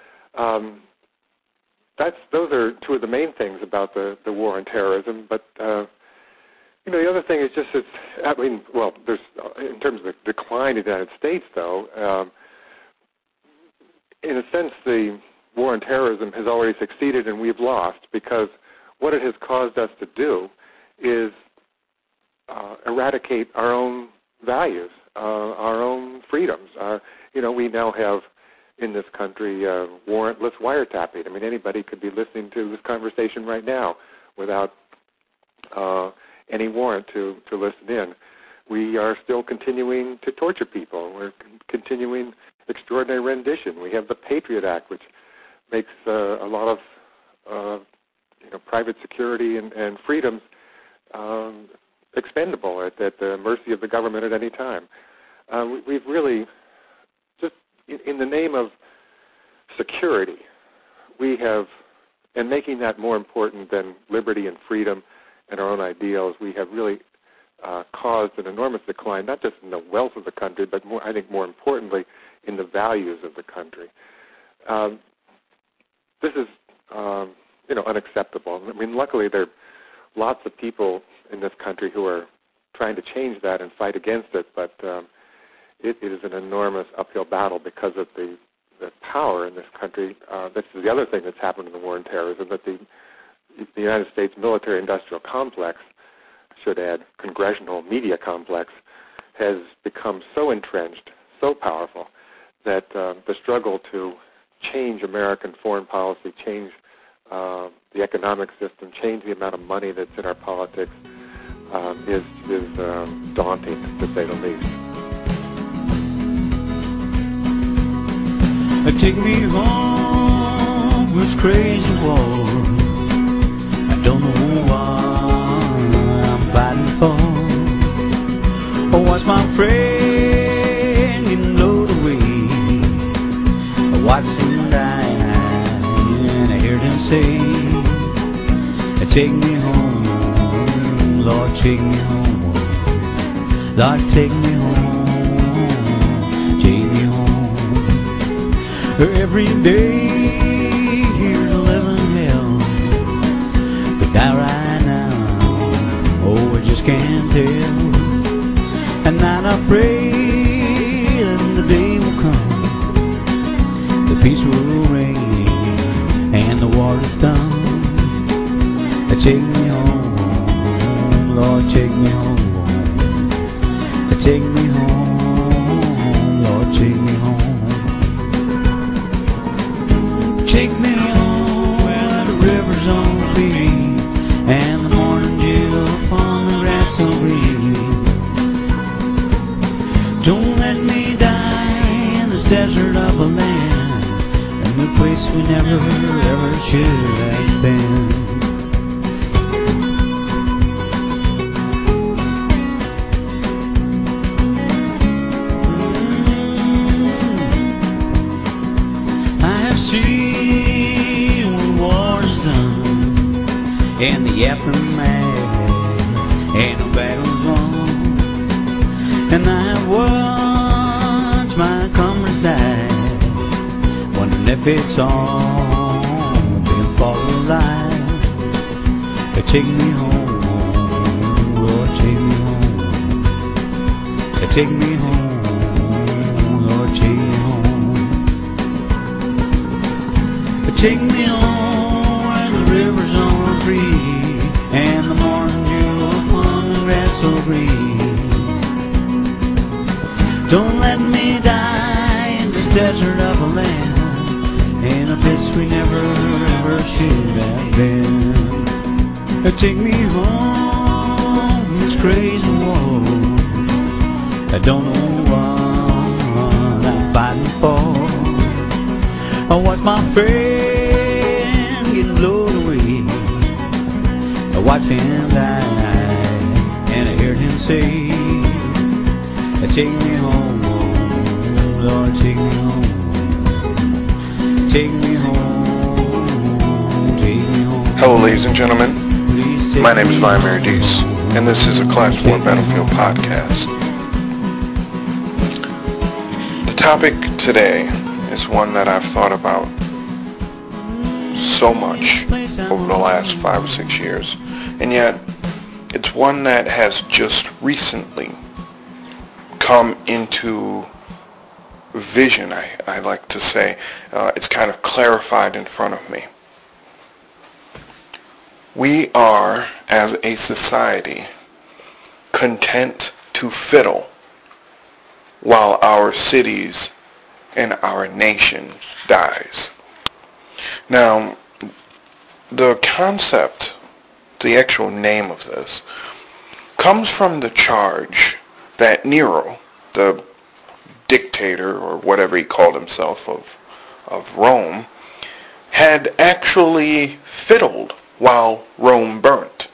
Those are two of the main things about the war on terrorism. But the other thing is just there's in terms of the decline in the United States, though. In a sense, the war on terrorism has already succeeded, and we've lost because what it has caused us to do is eradicate our own values, our own freedoms. We now have in this country warrantless wiretapping. I mean, anybody could be listening to this conversation right now without any warrant to listen in. We are still continuing to torture people. We're continuing extraordinary rendition. We have the Patriot Act, which makes a lot of private security and freedoms expendable at the mercy of the government at any time. We've really, just in the name of security, we have, and making that more important than liberty and freedom and our own ideals, we have really caused an enormous decline, not just in the wealth of the country, but I think more importantly, in the values of the country. This is, unacceptable. I mean, luckily there are lots of people in this country who are trying to change that and fight against it, but it is an enormous uphill battle because of the power in this country. This is the other thing that's happened in the war on terrorism, that the United States military-industrial complex, should add congressional media complex, has become so entrenched, so powerful, that the struggle to change American foreign policy, change the economic system, change the amount of money that's in our politics is daunting, to say the least. Take me home, this crazy war. I don't know what I'm fighting for. Oh, watch my friend getting blown away. I watched him die, and I heard him say, take me home, Lord, take me home. Lord, take me home, take me home. Every day here's a living hell. Could die right now. Oh, I just can't tell. And now I pray that the day will come, the peace will reign, and the war is done. Take me home, Lord, take me home. Take me home, Lord, take me home. Take me home where the river's on free, and the morning dew upon the grass so green. Don't let me die in this desert of a land, and the place we never ever should have been. And the aftermath, and the battle's won. And I have watched my comrades die, wondering if it's all been fall alive. Take me home, Lord, take me home. Take me home, Lord, take me home. Take me home where the river's on free, and the morning dew upon the grass so green. Don't let me die in this desert of a land, in a place we never ever should have been. Take me home from this crazy war. I don't know what I'm fighting for. I watch my friend getting blown away. I watched him die, and I heard him say, take me home, Lord, take me home. Take me home, take me home. Hello, ladies and gentlemen. My name is Vladimir Deese, and this is a Class 4 Battlefield podcast. The topic today is one that I've thought about so much over the last 5 or 6 years, and yet it's one that has just recently come into vision, I like to say. It's kind of clarified in front of me. We are, as a society, content to fiddle while our cities and our nation dies. Now, the concept, the actual name of this, comes from the charge that Nero, the dictator, or whatever he called himself, of Rome, had actually fiddled while Rome burnt.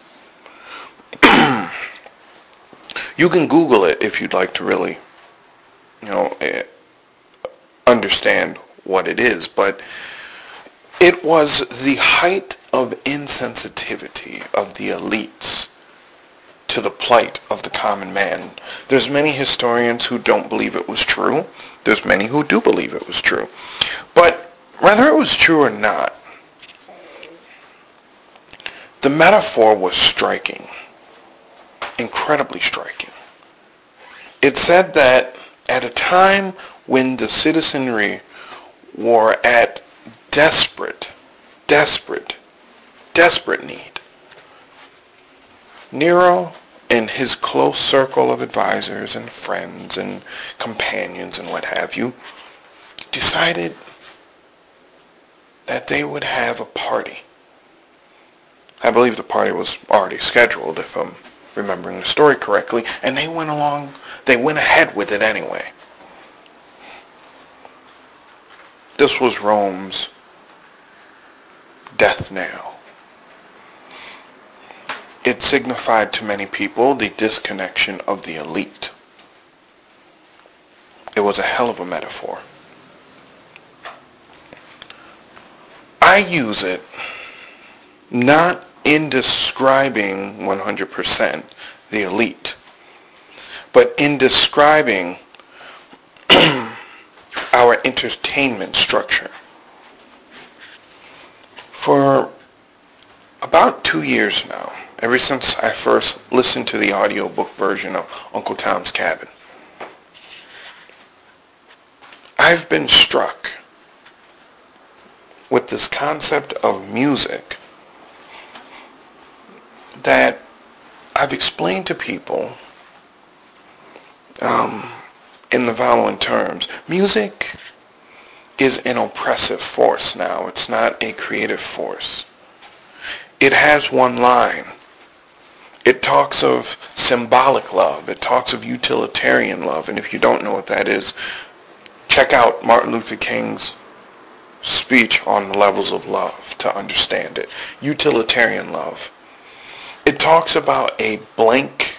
You can Google it if you'd like to really, understand what it is, but it was the height of insensitivity of the elites to the plight of the common man. There's many historians who don't believe it was true. There's many who do believe it was true. But whether it was true or not, the metaphor was striking, incredibly striking. It said that at a time when the citizenry were at desperate need, Nero and his close circle of advisors and friends and companions and what have you decided that they would have a party. I believe the party was already scheduled, if I'm remembering the story correctly, and they went ahead with it anyway. this was Rome's death knell. It signified to many people the disconnection of the elite. It was a hell of a metaphor. I use it not in describing 100% the elite, but in describing our entertainment structure. For about 2 years now, ever since I first listened to the audiobook version of Uncle Tom's Cabin, I've been struck with this concept of music that I've explained to people in the following terms. Music is an oppressive force now. It's not a creative force. It has one line. It talks of symbolic love. It talks of utilitarian love. And if you don't know what that is, check out Martin Luther King's speech on the levels of love to understand it. Utilitarian love. It talks about a blank,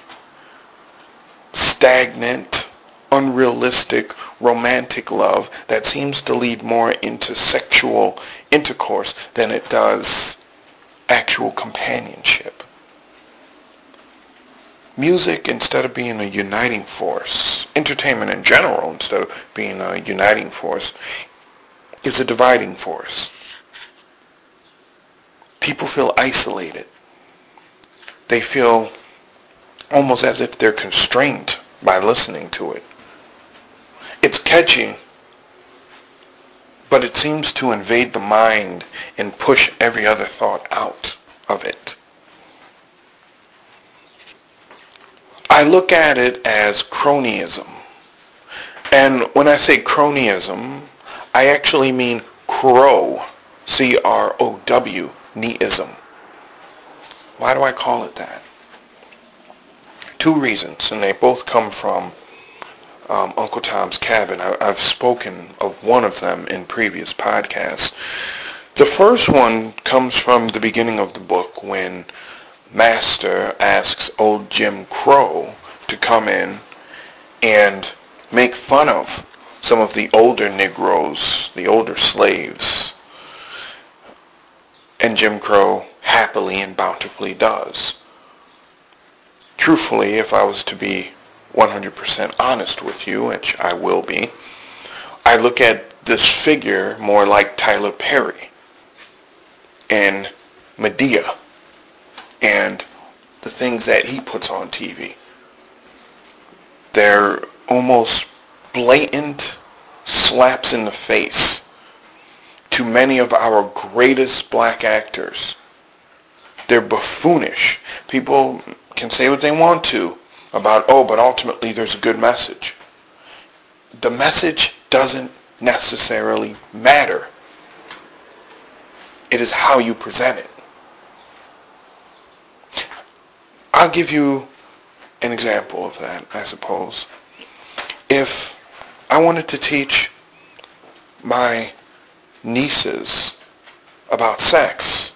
stagnant, unrealistic, romantic love that seems to lead more into sexual intercourse than it does actual companionship. Music, instead of being a uniting force, entertainment in general, instead of being a uniting force, is a dividing force. People feel isolated. They feel almost as if they're constrained by listening to it. It's catchy, but it seems to invade the mind and push every other thought out of it. I look at it as cronyism. And when I say cronyism, I actually mean crow, C-R-O-W, neism. Why do I call it that? 2 reasons, and they both come from Uncle Tom's Cabin. I've spoken of one of them in previous podcasts. The first one comes from the beginning of the book when Master asks old Jim Crow to come in and make fun of some of the older Negroes, the older slaves. And Jim Crow happily and bountifully does. Truthfully, if I was to be 100% honest with you, which I will be, I look at this figure more like Tyler Perry and Medea and the things that he puts on TV. They're almost blatant slaps in the face to many of our greatest black actors. They're buffoonish. People can say what they want to about, but ultimately there's a good message. The message doesn't necessarily matter. It is how you present it. I'll give you an example of that, I suppose. If I wanted to teach my nieces about sex,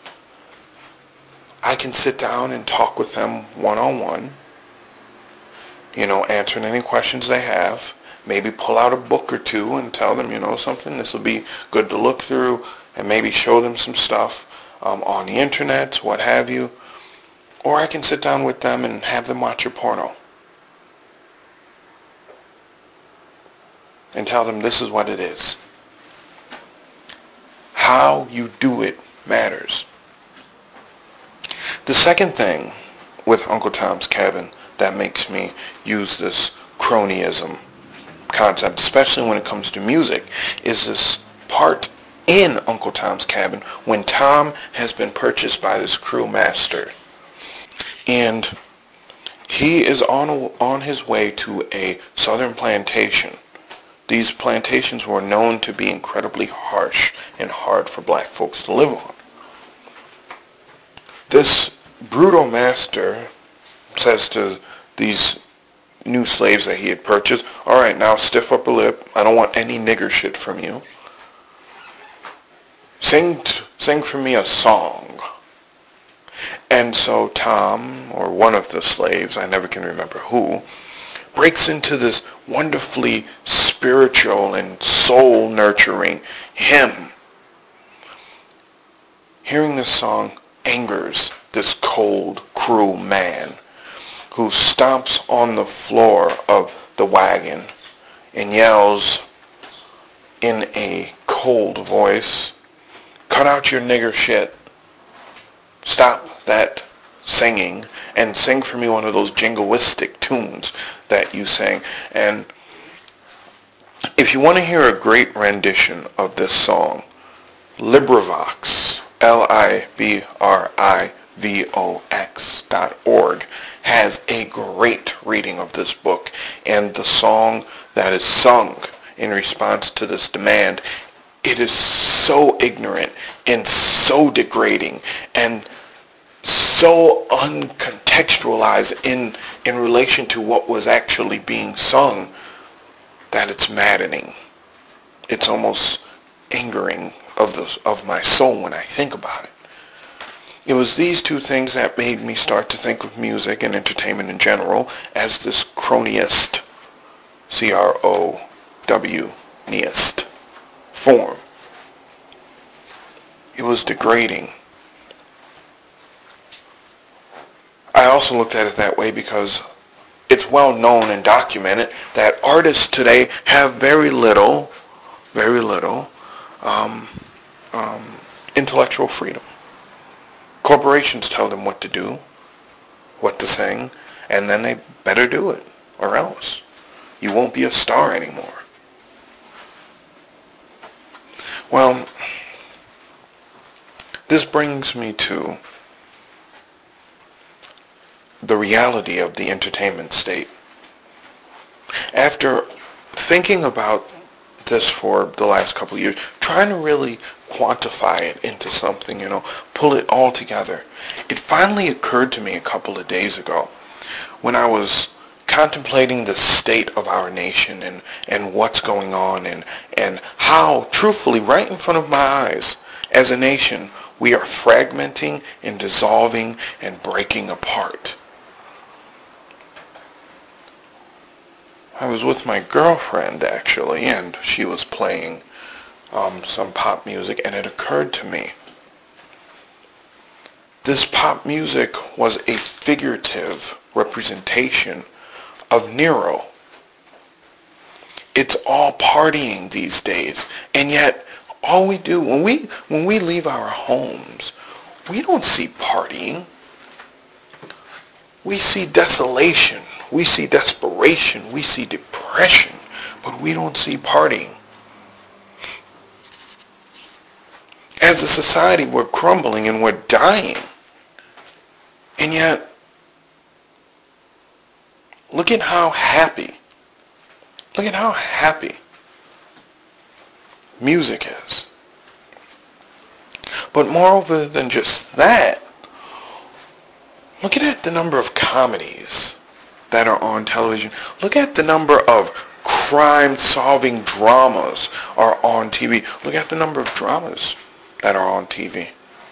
I can sit down and talk with them one-on-one, answering any questions they have, maybe pull out a book or two and tell them, something, this will be good to look through, and maybe show them some stuff on the internet, what have you. Or I can sit down with them and have them watch a porno and tell them this is what it is. How you do it matters. The second thing with Uncle Tom's Cabin that makes me use this cronyism concept, especially when it comes to music, is this part in Uncle Tom's Cabin when Tom has been purchased by this crew master. And he is on his way to a southern plantation. These plantations were known to be incredibly harsh and hard for black folks to live on. This brutal master says to these new slaves that he had purchased, all right, now stiff upper lip. I don't want any nigger shit from you. sing for me a song. And so Tom, or one of the slaves, I never can remember who, breaks into this wonderfully spiritual and soul-nurturing hymn. Hearing this song angers this cold, cruel man who stomps on the floor of the wagon and yells in a cold voice, "Cut out your nigger shit. Stop that singing and sing for me one of those jingoistic tunes that you sang." And if you want to hear a great rendition of this song, LibriVox, LibriVox.org, has a great reading of this book, and the song that is sung in response to this demand, it is so ignorant and so degrading and so uncontextualized in relation to what was actually being sung that it's maddening. It's almost angering of my soul when I think about it. It was these two things that made me start to think of music and entertainment in general as this cronyist, C-R-O-W-neist form. It was degrading. I also looked at it that way because it's well known and documented that artists today have very little intellectual freedom. Corporations tell them what to do, what to sing, and then they better do it, or else you won't be a star anymore. Well, this brings me to the reality of the entertainment state. After thinking about this for the last couple of years, trying to really quantify it into something, pull it all together, it finally occurred to me a couple of days ago when I was contemplating the state of our nation and what's going on and how, truthfully, right in front of my eyes, as a nation, we are fragmenting and dissolving and breaking apart. I was with my girlfriend, actually, and she was playing some pop music, and it occurred to me, this pop music was a figurative representation of Nero. It's all partying these days, and yet all we do, when we leave our homes, we don't see partying. We see desolation. We see desperation. We see depression. But we don't see partying. As a society, we're crumbling and we're dying. And yet, look at how happy music is. But moreover than just that, look at the number of comedies that are on television. Look at the number of crime-solving dramas are on TV. Look at the number of dramas that are on TV.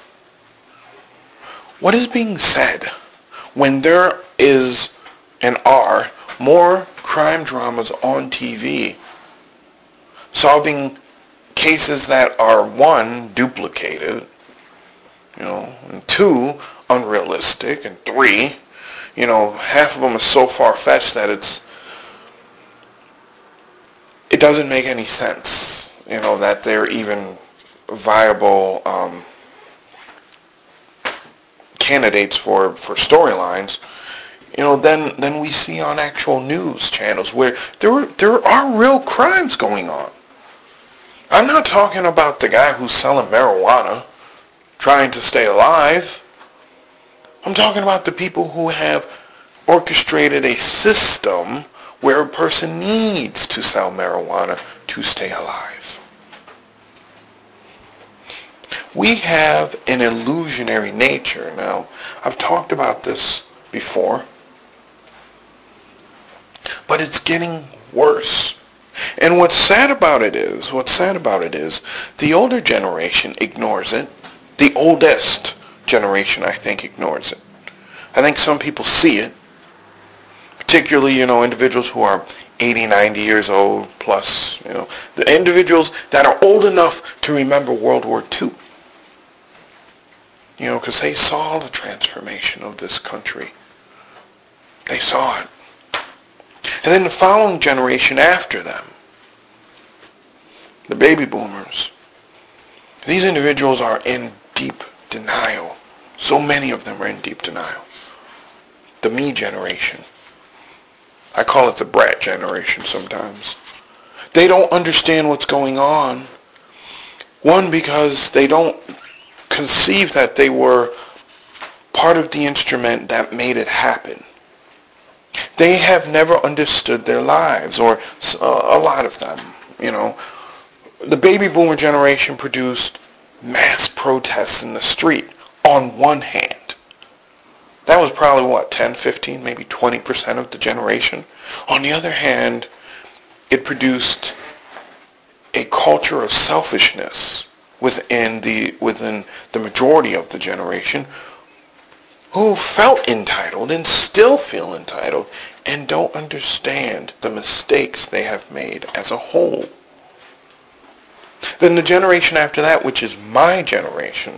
What is being said when there is and are more crime dramas on TV solving cases that are, one, duplicated, and two, unrealistic, and three, half of them are so far-fetched that it doesn't make any sense, that they're even viable candidates for storylines. Then we see on actual news channels where there are real crimes going on. I'm not talking about the guy who's selling marijuana, trying to stay alive. I'm talking about the people who have orchestrated a system where a person needs to sell marijuana to stay alive. We have an illusionary nature. Now, I've talked about this before, but it's getting worse. And what's sad about it is, the older generation ignores it. The oldest generation, I think, ignores it. I think some people see it, particularly, individuals who are 80, 90 years old plus, the individuals that are old enough to remember World War II. Because they saw the transformation of this country. They saw it. And then the following generation after them, the baby boomers, these individuals are in deep denial. So many of them are in deep denial. The me generation. I call it the brat generation sometimes. They don't understand what's going on. One, because they don't conceive that they were part of the instrument that made it happen. They have never understood their lives, or a lot of them, The baby boomer generation produced mass protests in the street on one hand. That was probably 10, 15, maybe 20% of the generation. On the other hand, it produced a culture of selfishness within the majority of the generation, who felt entitled and still feel entitled and don't understand the mistakes they have made as a whole. Then the generation after that, which is my generation,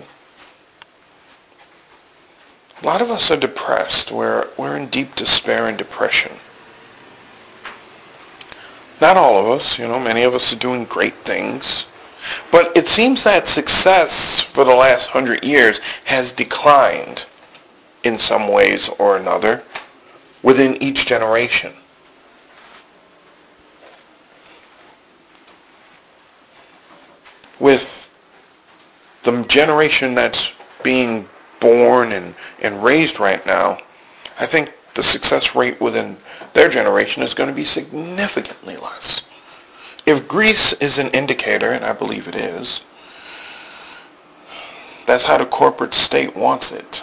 a lot of us are depressed. We're in deep despair and depression. Not all of us, many of us are doing great things. But it seems that success for the last 100 years has declined in some ways or another within each generation. With the generation that's being born and raised right now, I think the success rate within their generation is going to be significantly less. If Greece is an indicator, and I believe it is, that's how the corporate state wants it.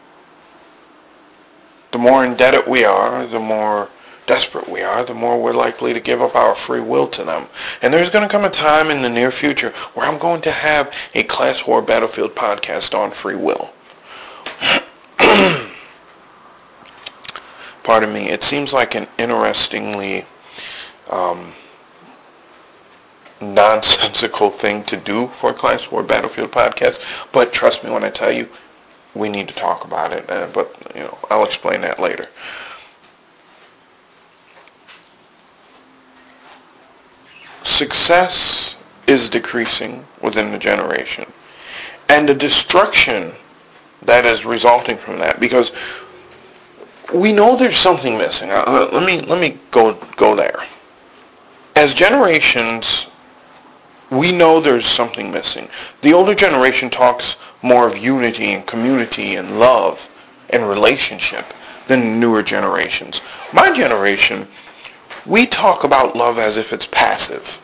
The more indebted we are, the more desperate we are, the more we're likely to give up our free will to them. And there's going to come a time in the near future where I'm going to have a Class War Battlefield podcast on free will. Pardon me. It seems like an interestingly nonsensical thing to do for a Class War Battlefield podcast, but trust me when I tell you, we need to talk about it. But I'll explain that later. Success is decreasing within the generation, and the destruction that is resulting from that, because we know there's something missing. Let me go there. As generations, we know there's something missing. The older generation talks more of unity and community and love and relationship than the newer generations. My generation, we talk about love as if it's passive.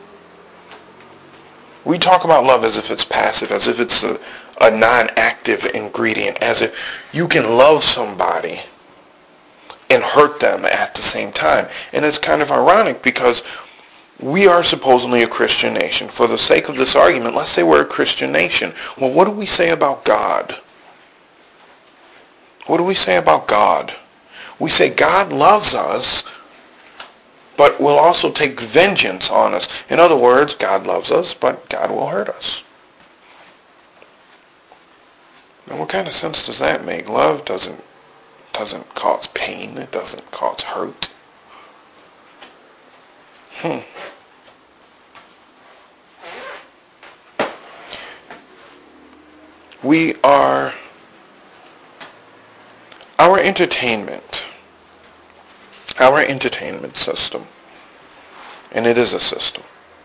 We talk about love as if it's passive, as if it's a non-active ingredient, as if you can love somebody and hurt them at the same time. And it's kind of ironic because we are supposedly a Christian nation. For the sake of this argument, let's say we're a Christian nation. Well, what do we say about God? What do we say about God? We say God loves us, but will also take vengeance on us. In other words, God loves us, but God will hurt us. Now, what kind of sense does that make? Love doesn't cause pain. It doesn't cause hurt. We are, our entertainment system, and it is a system,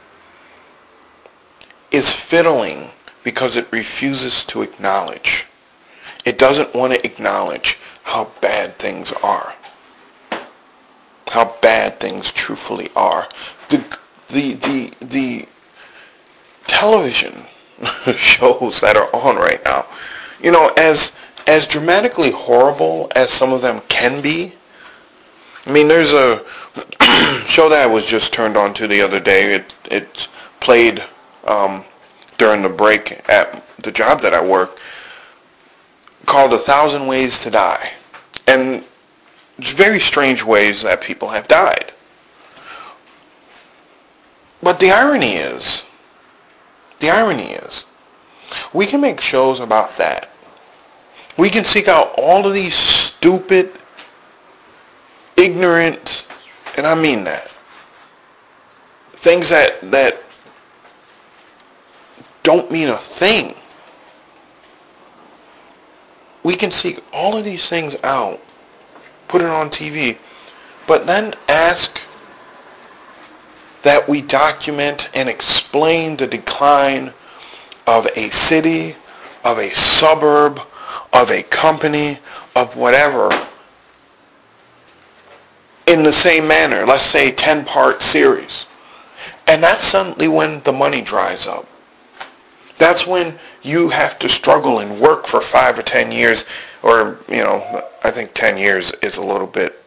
is fiddling because it refuses to acknowledge. It doesn't want to acknowledge how bad things are, how bad things truthfully are. The television shows that are on right now, as dramatically horrible as some of them can be, I mean, there's a show that was just turned on to the other day. It played during the break at the job that I work, called 1,000 Ways to Die. And it's very strange ways that people have died. But the irony is, we can make shows about that. We can seek out all of these stupid, ignorant, and I mean that, things that don't mean a thing. We can seek all of these things out, put it on TV, but then ask that we document and explain the decline of a city, of a suburb, of a company, of whatever, in the same manner. Let's say 10-part series. And that's suddenly when the money dries up. That's when you have to struggle and work for 5 or 10 years, or, I think 10 years is a little bit,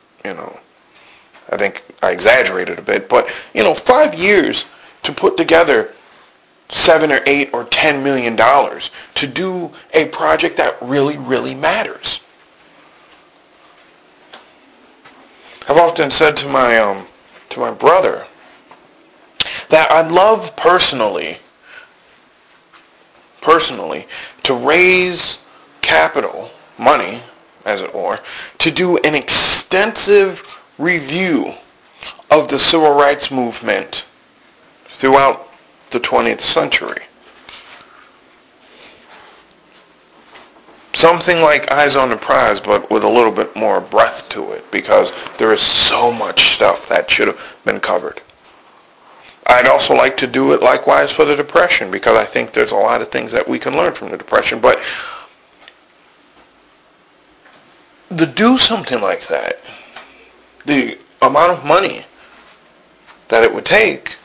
I think I exaggerated a bit, but, 5 years to put together $7 or $8 or $10 million to do a project that really, really matters. I've often said to my brother that I'd love personally to raise capital, money, as it were, to do an extensive review of the civil rights movement throughout the 20th century. Something like Eyes on the Prize, but with a little bit more breadth to it, because there is so much stuff that should have been covered. I'd also like to do it likewise for the Depression, because I think there's a lot of things that we can learn from the Depression. But to do something like that, the amount of money that it would take,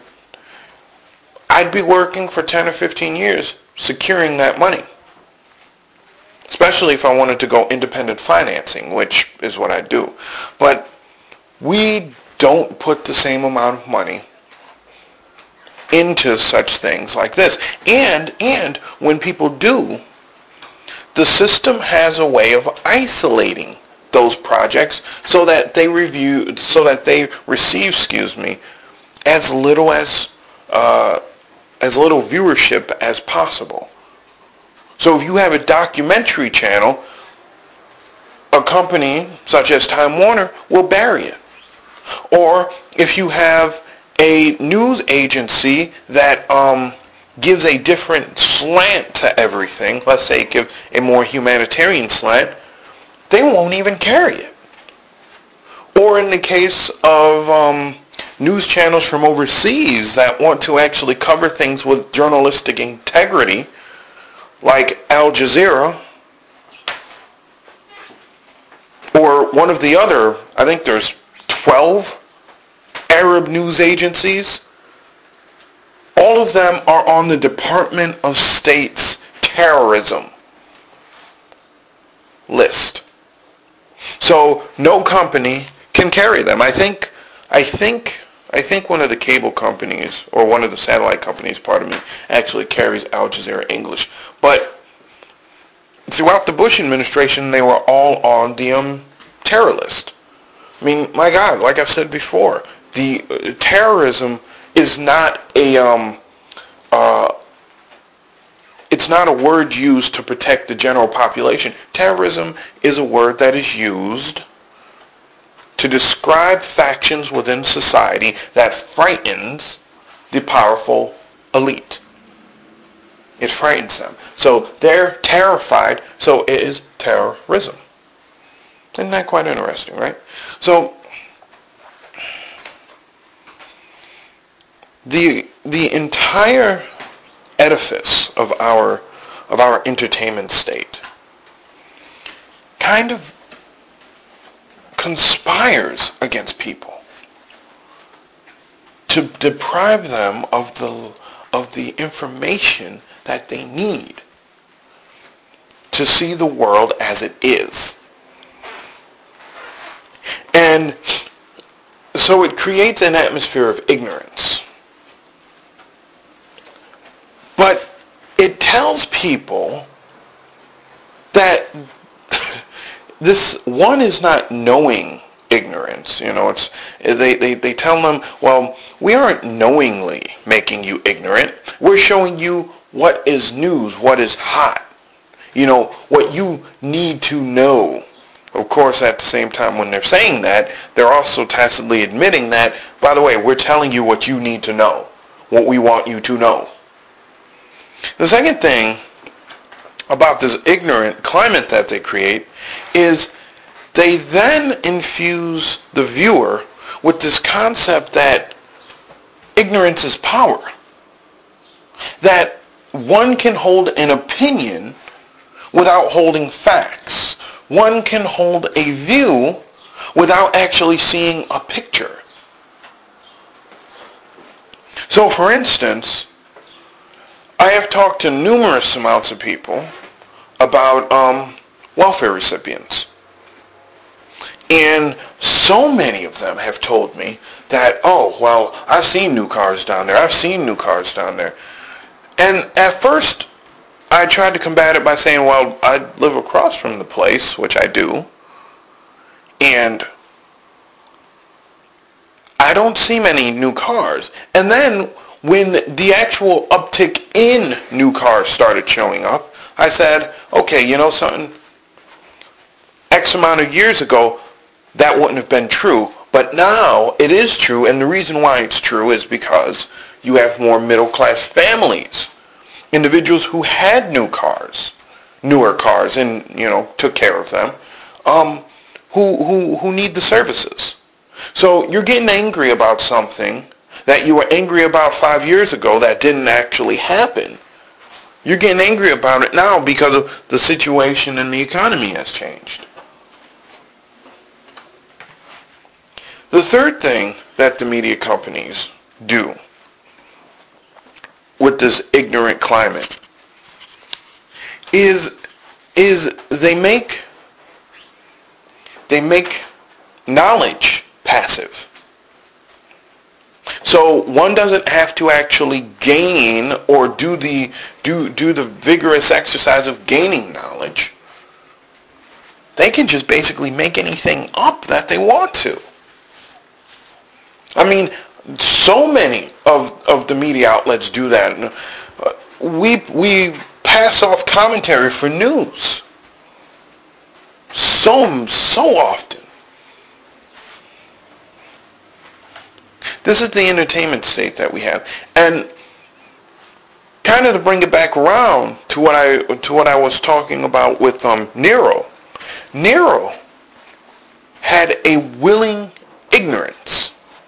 I'd be working for 10 or 15 years securing that money. Especially if I wanted to go independent financing, which is what I do. But we don't put the same amount of money into such things like this. And when people do, the system has a way of isolating those projects so that they receive, as little viewership as possible. So if you have a documentary channel, a company such as Time Warner will bury it. Or if you have a news agency that gives a different slant to everything, let's say give a more humanitarian slant, they won't even carry it. Or in the case of news channels from overseas that want to actually cover things with journalistic integrity, like Al Jazeera, or one of the other, I think there's 12 Arab news agencies. All of them are on the Department of State's terrorism list. So no company can carry them. I think one of the cable companies, or one of the satellite companies, actually carries Al Jazeera English. But throughout the Bush administration, they were all on the terror list. I mean, my God, like I've said before, the terrorism is not it's not a word used to protect the general population. Terrorism is a word that is used to describe factions within society that frightens the powerful elite. It frightens them. So they're terrified, so it is terrorism. Isn't that quite interesting, right? So the entire edifice of our entertainment state kind of conspires against people to deprive them of the information that they need to see the world as it is. And And so it creates an atmosphere of ignorance. But it tells people that this one is not knowing ignorance. It's they tell them, well, we aren't knowingly making you ignorant. We're showing you what is news, what is hot. What you need to know. Of course, at the same time when they're saying that, they're also tacitly admitting that, by the way, we're telling you what you need to know, what we want you to know. The second thing about this ignorant climate that they create is they then infuse the viewer with this concept that ignorance is power. That one can hold an opinion without holding facts. One can hold a view without actually seeing a picture. So, for instance, I have talked to numerous amounts of people about welfare recipients. And so many of them have told me that, oh, well, I've seen new cars down there. I've seen new cars down there. And at first, I tried to combat it by saying, well, I live across from the place, which I do, and I don't see many new cars. And then when the actual uptick in new cars started showing up, I said, okay, you know something? X amount of years ago, that wouldn't have been true. But now it is true, and the reason why it's true is because you have more middle-class families. Individuals who had newer cars, and took care of them, who need the services. So you're getting angry about something that you were angry about 5 years ago that didn't actually happen. You're getting angry about it now because of the situation and the economy has changed. The third thing that the media companies do with this ignorant climate is they make knowledge passive. So one doesn't have to actually gain or do the vigorous exercise of gaining knowledge. They can just basically make anything up that they want to. I mean, so many of the media outlets do that. We pass off commentary for news so often. This is the entertainment state that we have, and kind of to bring it back around to what I was talking about with Nero. Nero had a willing ignorance.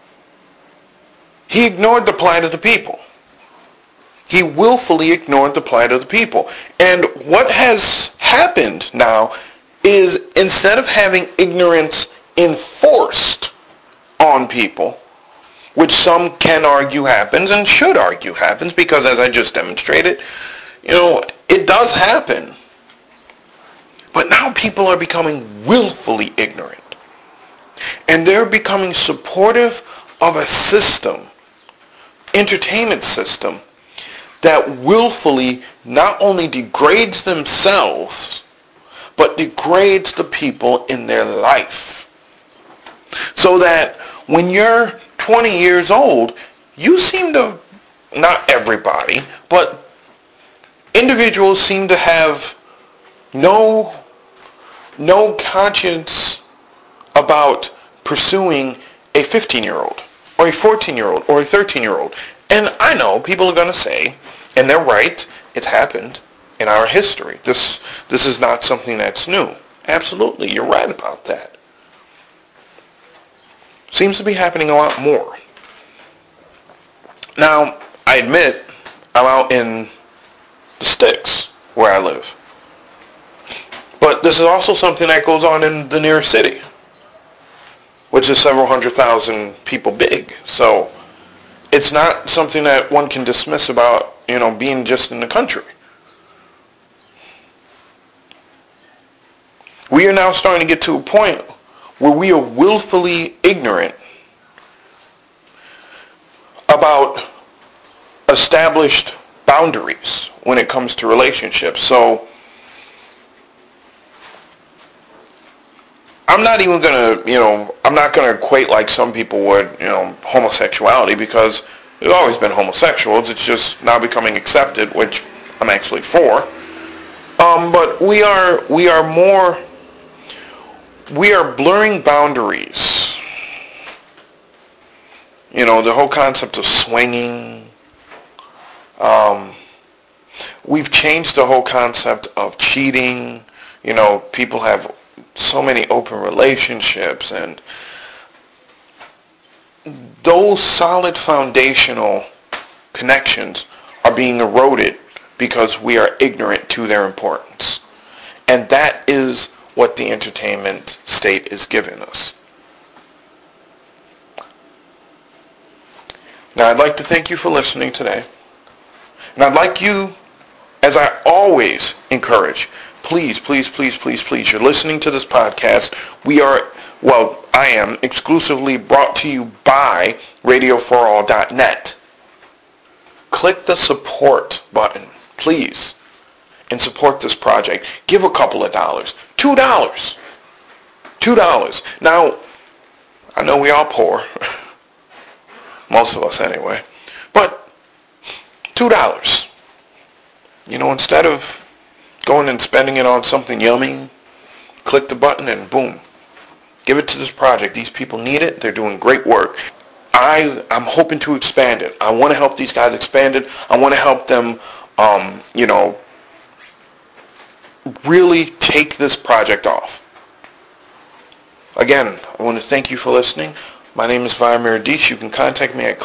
He ignored the plight of the people. He willfully ignored the plight of the people. And what has happened now is instead of having ignorance enforced on people, which some can argue happens and should argue happens because, as I just demonstrated, it does happen. But now people are becoming willfully ignorant. And they're becoming supportive of a system, entertainment system, that willfully not only degrades themselves, but degrades the people in their life. So that when you're 20 years old, you seem to, not everybody, but individuals seem to have no conscience about pursuing a 15-year-old or a 14-year-old or a 13-year-old. And I know people are going to say, and they're right, it's happened in our history. This is not something that's new. Absolutely, you're right about that. Seems to be happening a lot more. Now, I admit, I'm out in the sticks where I live. But this is also something that goes on in the nearest city, which is several 100,000 people big. So it's not something that one can dismiss about, being just in the country. We are now starting to get to a point where we are willfully ignorant about established boundaries when it comes to relationships. So I'm not even going to, I'm not going to equate like some people would, homosexuality, because there's always been homosexuals. It's just now becoming accepted, which I'm actually for. But we are blurring boundaries. The whole concept of swinging. We've changed the whole concept of cheating. People have so many open relationships, and those solid foundational connections are being eroded because we are ignorant to their importance. And that is what the entertainment state is giving us. Now, I'd like to thank you for listening today. And I'd like you, as I always encourage, please, please, please, please, please, you're listening to this podcast. I am exclusively brought to you by radioforall.net. Click the support button, please, and support this project. Give a couple of dollars. $2. Now, I know we all poor. Most of us anyway. But $2. Instead of going and spending it on something yummy, click the button and boom. Give it to this project. These people need it. They're doing great work. I'm hoping to expand it. I want to help these guys expand it. I want to help them, really take this project off. Again, I want to thank you for listening. My name is Vladimir Adish. You can contact me at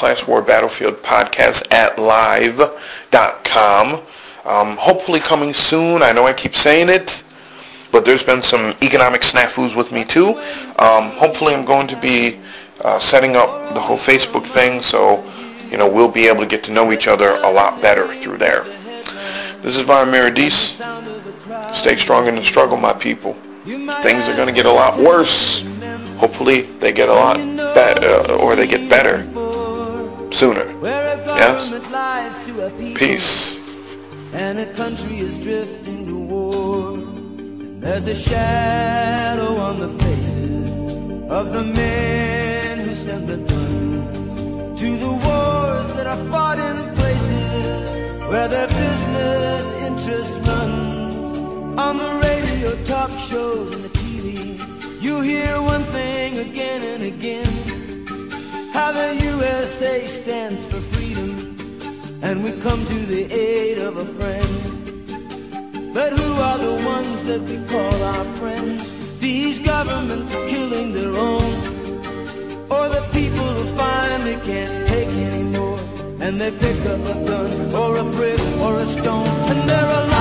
classwarbattlefieldpodcast@live.com. Hopefully coming soon. I know I keep saying it, but there's been some economic snafus with me too. Hopefully I'm going to be setting up the whole Facebook thing, so we'll be able to get to know each other a lot better through there. This is Vladimir Adish. Stay strong in the struggle, my people. Things are going to get a lot worse. Hopefully they get a lot better, or they get better sooner. Yes? Peace. And a country is drifting to war. And there's a shadow on the faces of the men who sent the guns to the wars that are fought in places where their business interest runs. On the radio, talk shows, and the TV, you hear one thing again and again: how the USA stands for freedom, and we come to the aid of a friend. But who are the ones that we call our friends? These governments killing their own, or the people who finally can't take anymore, and they pick up a gun or a brick or a stone, and they're alive.